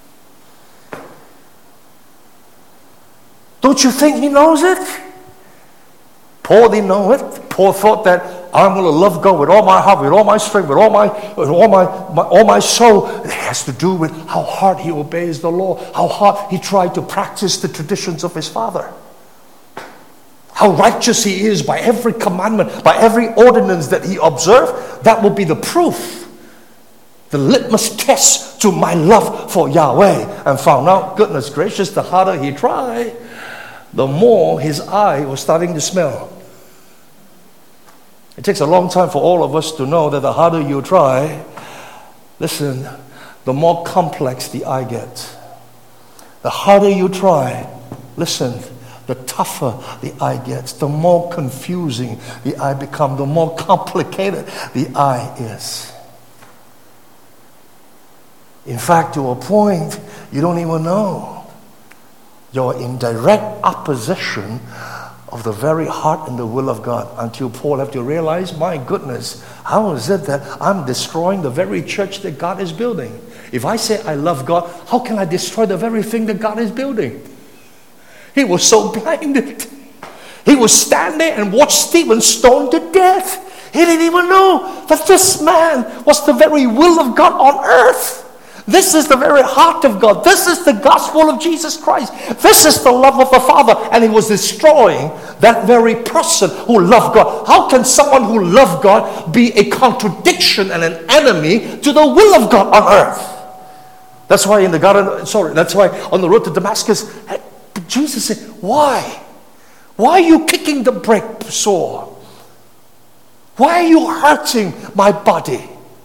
Don't you think He knows it? Paul didn't know it. Paul thought that I'm going to love God with all my heart, with all my strength, with all my soul. It has to do with how hard he obeys the law, how hard he tried to practice the traditions of his father, how righteous he is by every commandment, by every ordinance that he observed. That will be the proof, the litmus test to my love for Yahweh. And found out, goodness gracious, the harder he tried, the more his eye was starting to smell. It takes a long time for all of us to know that the harder you try, listen, the more complex the eye gets. The harder you try, listen, the tougher the eye gets, the more confusing the eye becomes, the more complicated the eye is. In fact, to a point, you don't even know. You're in direct opposition of the very heart and the will of God, until Paul had to realize, my goodness, how is it that I'm destroying the very church that God is building? If I say I love God, how can I destroy the very thing that God is building? He was so blinded. He would stand there and watch Stephen stoned to death. He didn't even know that this man was the very will of God on earth. This is the very heart of God. This is the gospel of Jesus Christ. This is the love of the Father. And he was destroying that very person who loved God. How can someone who loved God be a contradiction and an enemy to the will of God on earth? That's why in the garden, that's why on the road to Damascus, Jesus said, why? Why are you kicking the brake sore? Why are you hurting my body?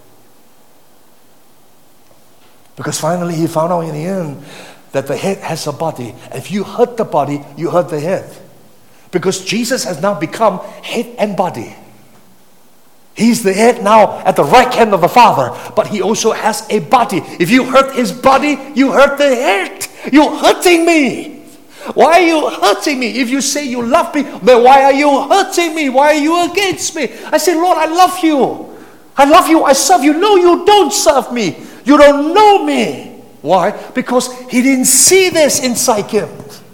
Because finally he found out in the end that the head has a body. And if you hurt the body, you hurt the head. Because Jesus has now become head and body. He's the head now at the right hand of the Father. But he also has a body. If you hurt his body, you hurt the head. You're hurting me. Why are you hurting me? If you say you love me, then why are you hurting me? Why are you against me? I say, Lord, I love you. I love you. I serve you. No, you don't serve me. You don't know me. Why? Because he didn't see this inside him.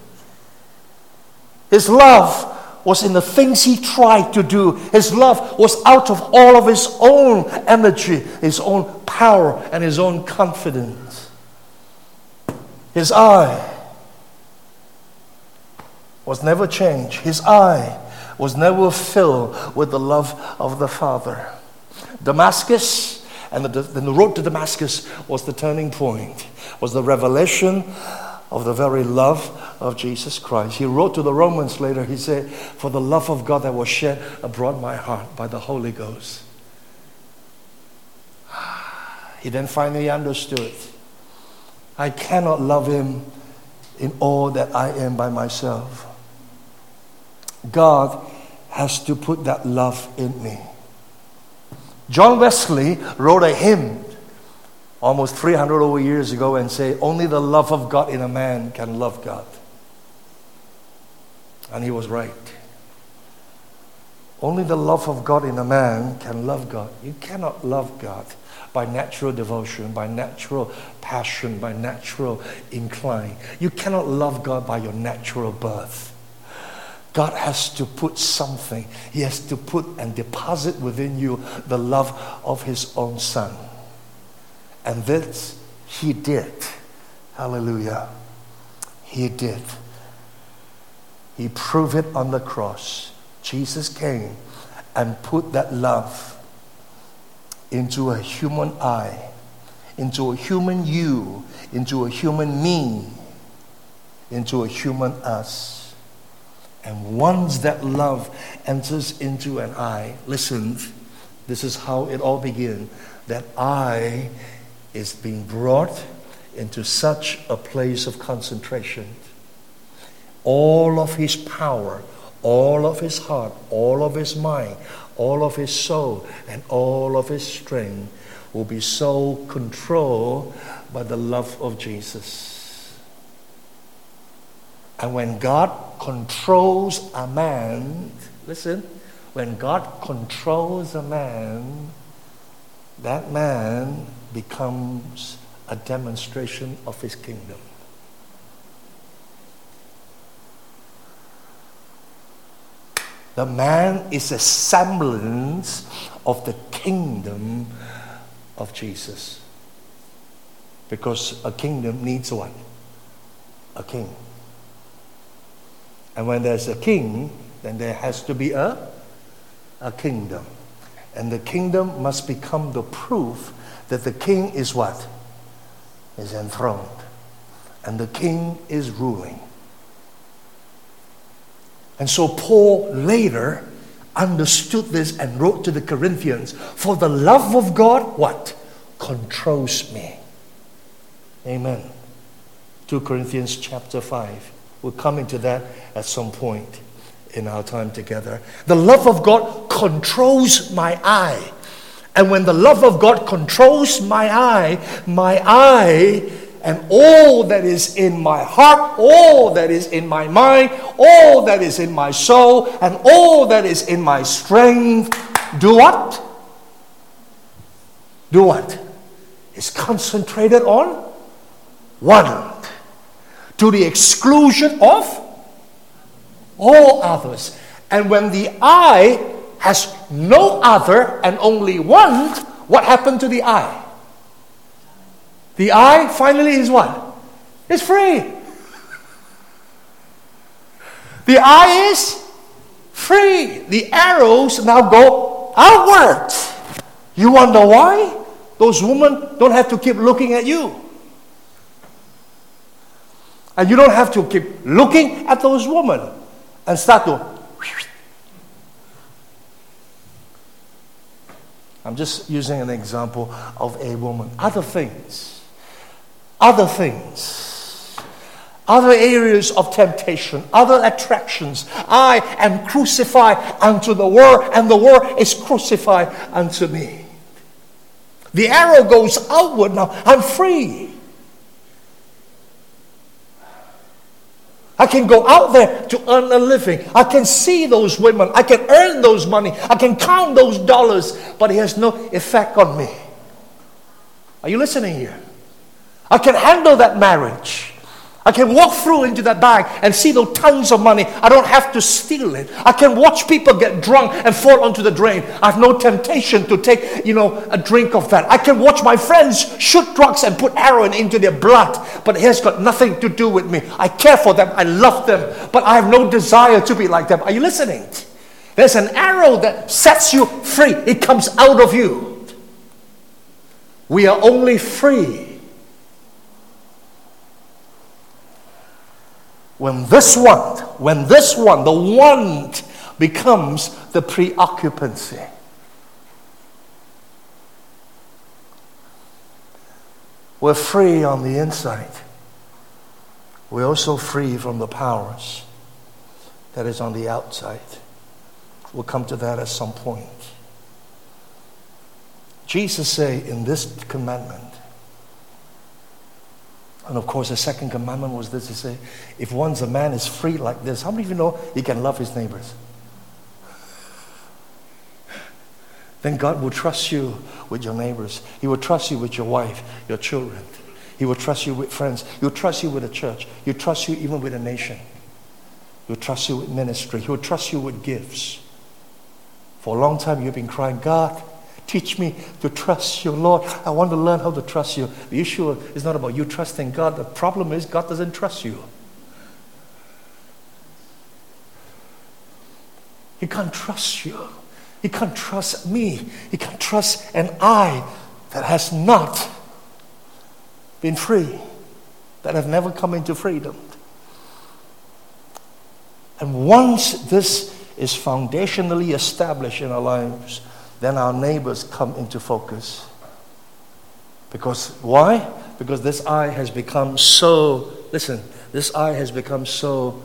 His love was in the things he tried to do. His love was out of all of his own energy, his own power, and his own confidence. His eye was never changed. His eye was never filled with the love of the Father. Damascus, and the road to Damascus was the turning point, was the revelation of the very love of Jesus Christ. He wrote to the Romans later, he said, for the love of God that was shed abroad my heart by the Holy Ghost. He then finally understood, I cannot love him in all that I am by myself. God has to put that love in me. John Wesley wrote a hymn almost 300 over years ago and said, only the love of God in a man can love God. And he was right. Only the love of God in a man can love God. You cannot love God by natural devotion, by natural passion, by natural incline. You cannot love God by your natural birth. God has to put something. He has to put and deposit within you the love of His own Son. And this He did. Hallelujah. He did. He proved it on the cross. Jesus came and put that love into a human I, into a human you, into a human me, into a human us. And once that love enters into an I, listen, this is how it all began. That I is being brought into such a place of concentration. All of His power, all of His heart, all of His mind, all of His soul, and all of His strength will be so controlled by the love of Jesus. And when God controls a man, listen, when God controls a man, that man becomes a demonstration of His kingdom. The man is a semblance of the kingdom of Jesus. Because a kingdom needs what? A king. And when there's a king, then there has to be a kingdom. And the kingdom must become the proof that the king is what? Is enthroned. And the king is ruling. And so Paul later understood this and wrote to the Corinthians, for the love of God, what? Controls me. Amen. 2 Corinthians chapter 5. We'll come into that at some point in our time together. The love of God controls my I. And when the love of God controls my I and all that is in my heart, all that is in my mind, all that is in my soul, and all that is in my strength, do what? Do what? It's concentrated on one, to the exclusion of all others. And when the I has no other and only one, what happened to the I? The I finally is what? It's free. The I is free. The arrows now go outward. You wonder why? Those women don't have to keep looking at you. And you don't have to keep looking at those women and start to... I'm just using an example of a woman. Other things, other areas of temptation, other attractions. I am crucified unto the world, and the world is crucified unto me. The arrow goes outward now. I'm free. I can go out there to earn a living. I can see those women. I can earn those money. I can count those dollars, but it has no effect on me. Are you listening here? I can handle that marriage. I can walk through into that bag and see those tons of money. I don't have to steal it. I can watch people get drunk and fall onto the drain. I have no temptation to take, a drink of that. I can watch my friends shoot drugs and put heroin into their blood, but it has got nothing to do with me. I care for them. I love them, but I have no desire to be like them. Are you listening? There's an arrow that sets you free. It comes out of you. We are only free when this one, the want becomes the preoccupancy. We're free on the inside. We're also free from the powers that is on the outside. We'll come to that at some point. Jesus said in this commandment, and of course the second commandment was this, to say, if once a man is free like this, how many of you know he can love his neighbors? Then God will trust you with your neighbors. He will trust you with your wife, your children. He will trust you with friends. He will trust you with a church. He will trust you even with a nation. He will trust you with ministry. He will trust you with gifts. For a long time you've been crying, God, teach me to trust you, Lord. I want to learn how to trust you. The issue is not about you trusting God. The problem is God doesn't trust you. He can't trust you. He can't trust me. He can't trust an I that has not been free, that have never come into freedom. And once this is foundationally established in our lives, then our neighbors come into focus. Because why? Because this I has become so, listen, this I has become so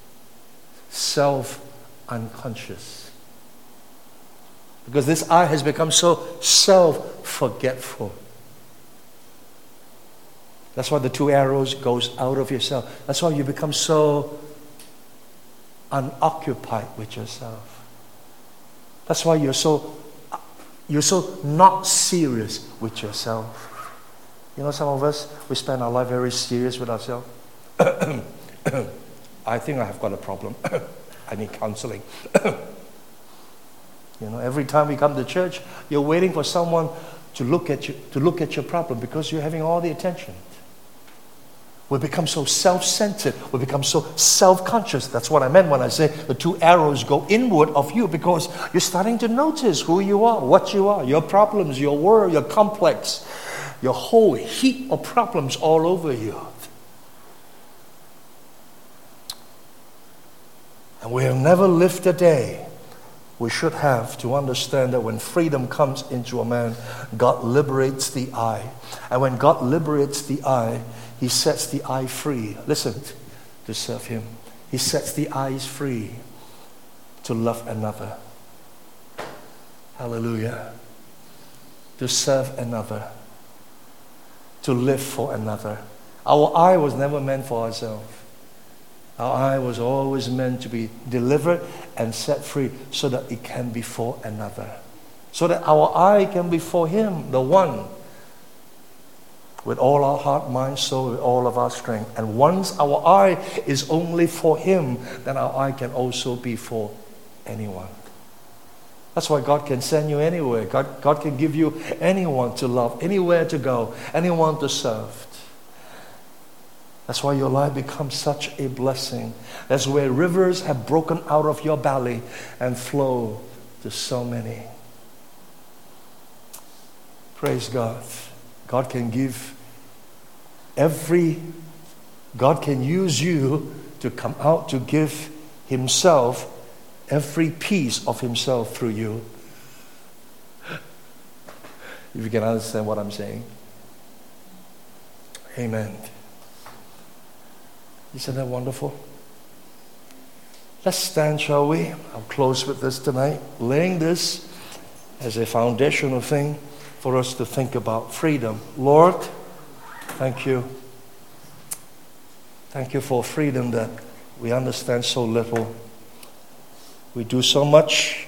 self-unconscious. Because this I has become so self-forgetful. That's why the two arrows goes out of yourself. That's why you become so unoccupied with yourself. That's why you're so not serious with yourself. You know, some of us, we spend our life very serious with ourselves. I think I have got a problem. I need counseling. You know, every time we come to church, you're waiting for someone to look at your problem because you're having all the attention. We become so self-centered. We become so self-conscious. That's what I meant when I say the two arrows go inward of you, because you're starting to notice who you are, what you are, your problems, your world, your complex, your whole heap of problems all over you. And we have never lived a day we should have to understand that when freedom comes into a man, God liberates the I. And when God liberates the I, He sets the I free. Listen, to serve Him. He sets the eyes free to love another. Hallelujah. To serve another. To live for another. Our I was never meant for ourselves. Our I was always meant to be delivered and set free so that it can be for another. So that our I can be for Him, the one, with all our heart, mind, soul, with all of our strength. And once our I is only for Him, then our I can also be for anyone. That's why God can send you anywhere. God can give you anyone to love, anywhere to go, anyone to serve. That's why your life becomes such a blessing. That's where rivers have broken out of your belly and flow to so many. Praise God. God can God can use you to come out to give Himself, every piece of Himself through you. If you can understand what I'm saying. Amen. Isn't that wonderful? Let's stand, shall we? I'll close with this tonight, laying this as a foundational thing for us to think about freedom. Lord, thank you. Thank you for freedom that we understand so little. We do so much,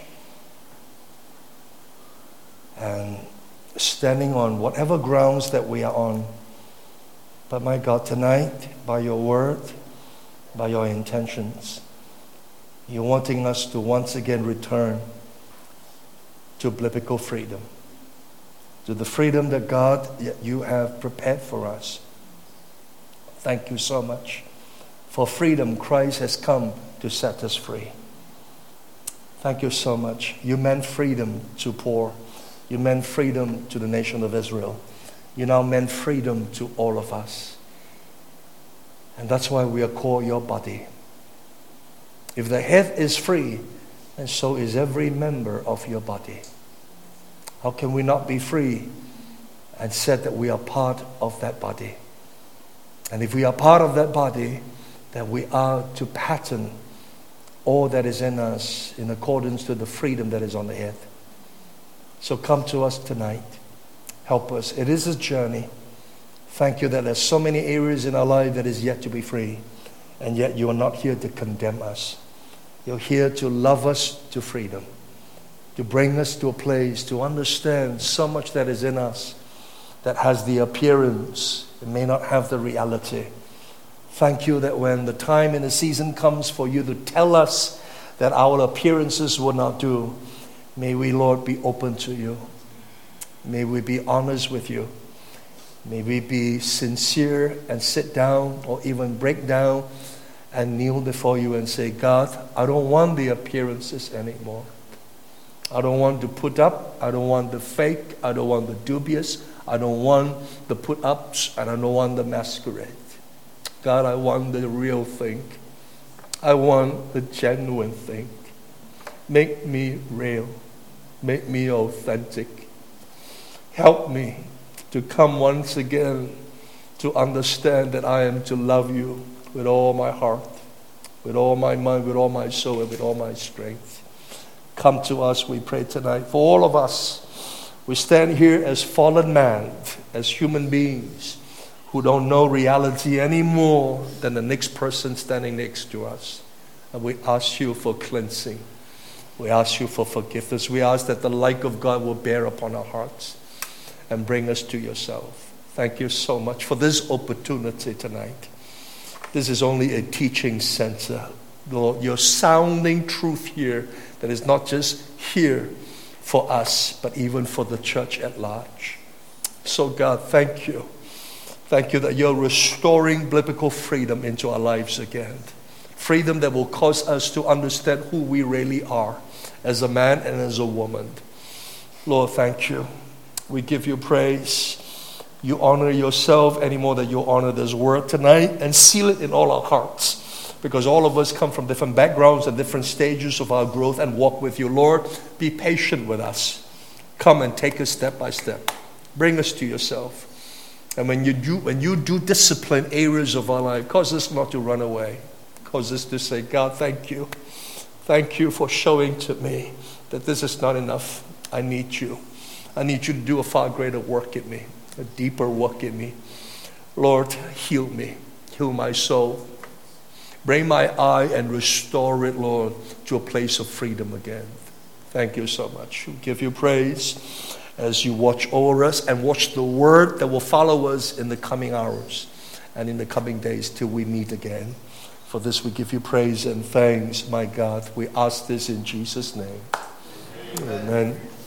and standing on whatever grounds that we are on. But my God, tonight, by your word, by your intentions, you're wanting us to once again return to biblical freedom, to the freedom that God, you have prepared for us. Thank you so much. For freedom, Christ has come to set us free. Thank you so much. You meant freedom to poor. You meant freedom to the nation of Israel. You now meant freedom to all of us. And that's why we are called your body. If the head is free, and so is every member of your body. How can we not be free and said that we are part of that body? And if we are part of that body, that we are to pattern all that is in us in accordance to the freedom that is on the head. So come to us tonight. Help us. It is a journey. Thank you that there's so many areas in our life that is yet to be free. And yet you are not here to condemn us. You're here to love us to freedom. To bring us to a place to understand so much that is in us that has the appearance, it may not have the reality. Thank you that when the time and the season comes for you to tell us that our appearances will not do, may we, Lord, be open to you. May we be honest with you. May we be sincere and sit down or even break down and kneel before you and say, God, I don't want the appearances anymore. I don't want to put up. I don't want the fake. I don't want the dubious. I don't want the put-ups, and I don't want the masquerade. God, I want the real thing. I want the genuine thing. Make me real. Make me authentic. Help me to come once again to understand that I am to love you with all my heart, with all my mind, with all my soul, and with all my strength. Come to us, we pray tonight. For all of us, we stand here as fallen man, as human beings who don't know reality any more than the next person standing next to us. And we ask you for cleansing. We ask you for forgiveness. We ask that the light of God will bear upon our hearts and bring us to yourself. Thank you so much for this opportunity tonight. This is only a teaching center. Lord, you're sounding truth here that is not just here for us, but even for the church at large. So God, thank you. Thank you that you're restoring biblical freedom into our lives again. Freedom that will cause us to understand who we really are as a man and as a woman. Lord, thank you. We give you praise. You honor yourself any more than you honor this word tonight, and seal it in all our hearts. Because all of us come from different backgrounds and different stages of our growth and walk with you. Lord, be patient with us. Come and take us step by step. Bring us to yourself. And when you do discipline areas of our life, cause us not to run away. Cause us to say, God, thank you. Thank you for showing to me that this is not enough. I need you. I need you to do a far greater work in me, a deeper work in me. Lord, heal me. Heal my soul. Bring my eye and restore it, Lord, to a place of freedom again. Thank you so much. We give you praise as you watch over us and watch the word that will follow us in the coming hours and in the coming days till we meet again. For this we give you praise and thanks, my God. We ask this in Jesus' name. Amen.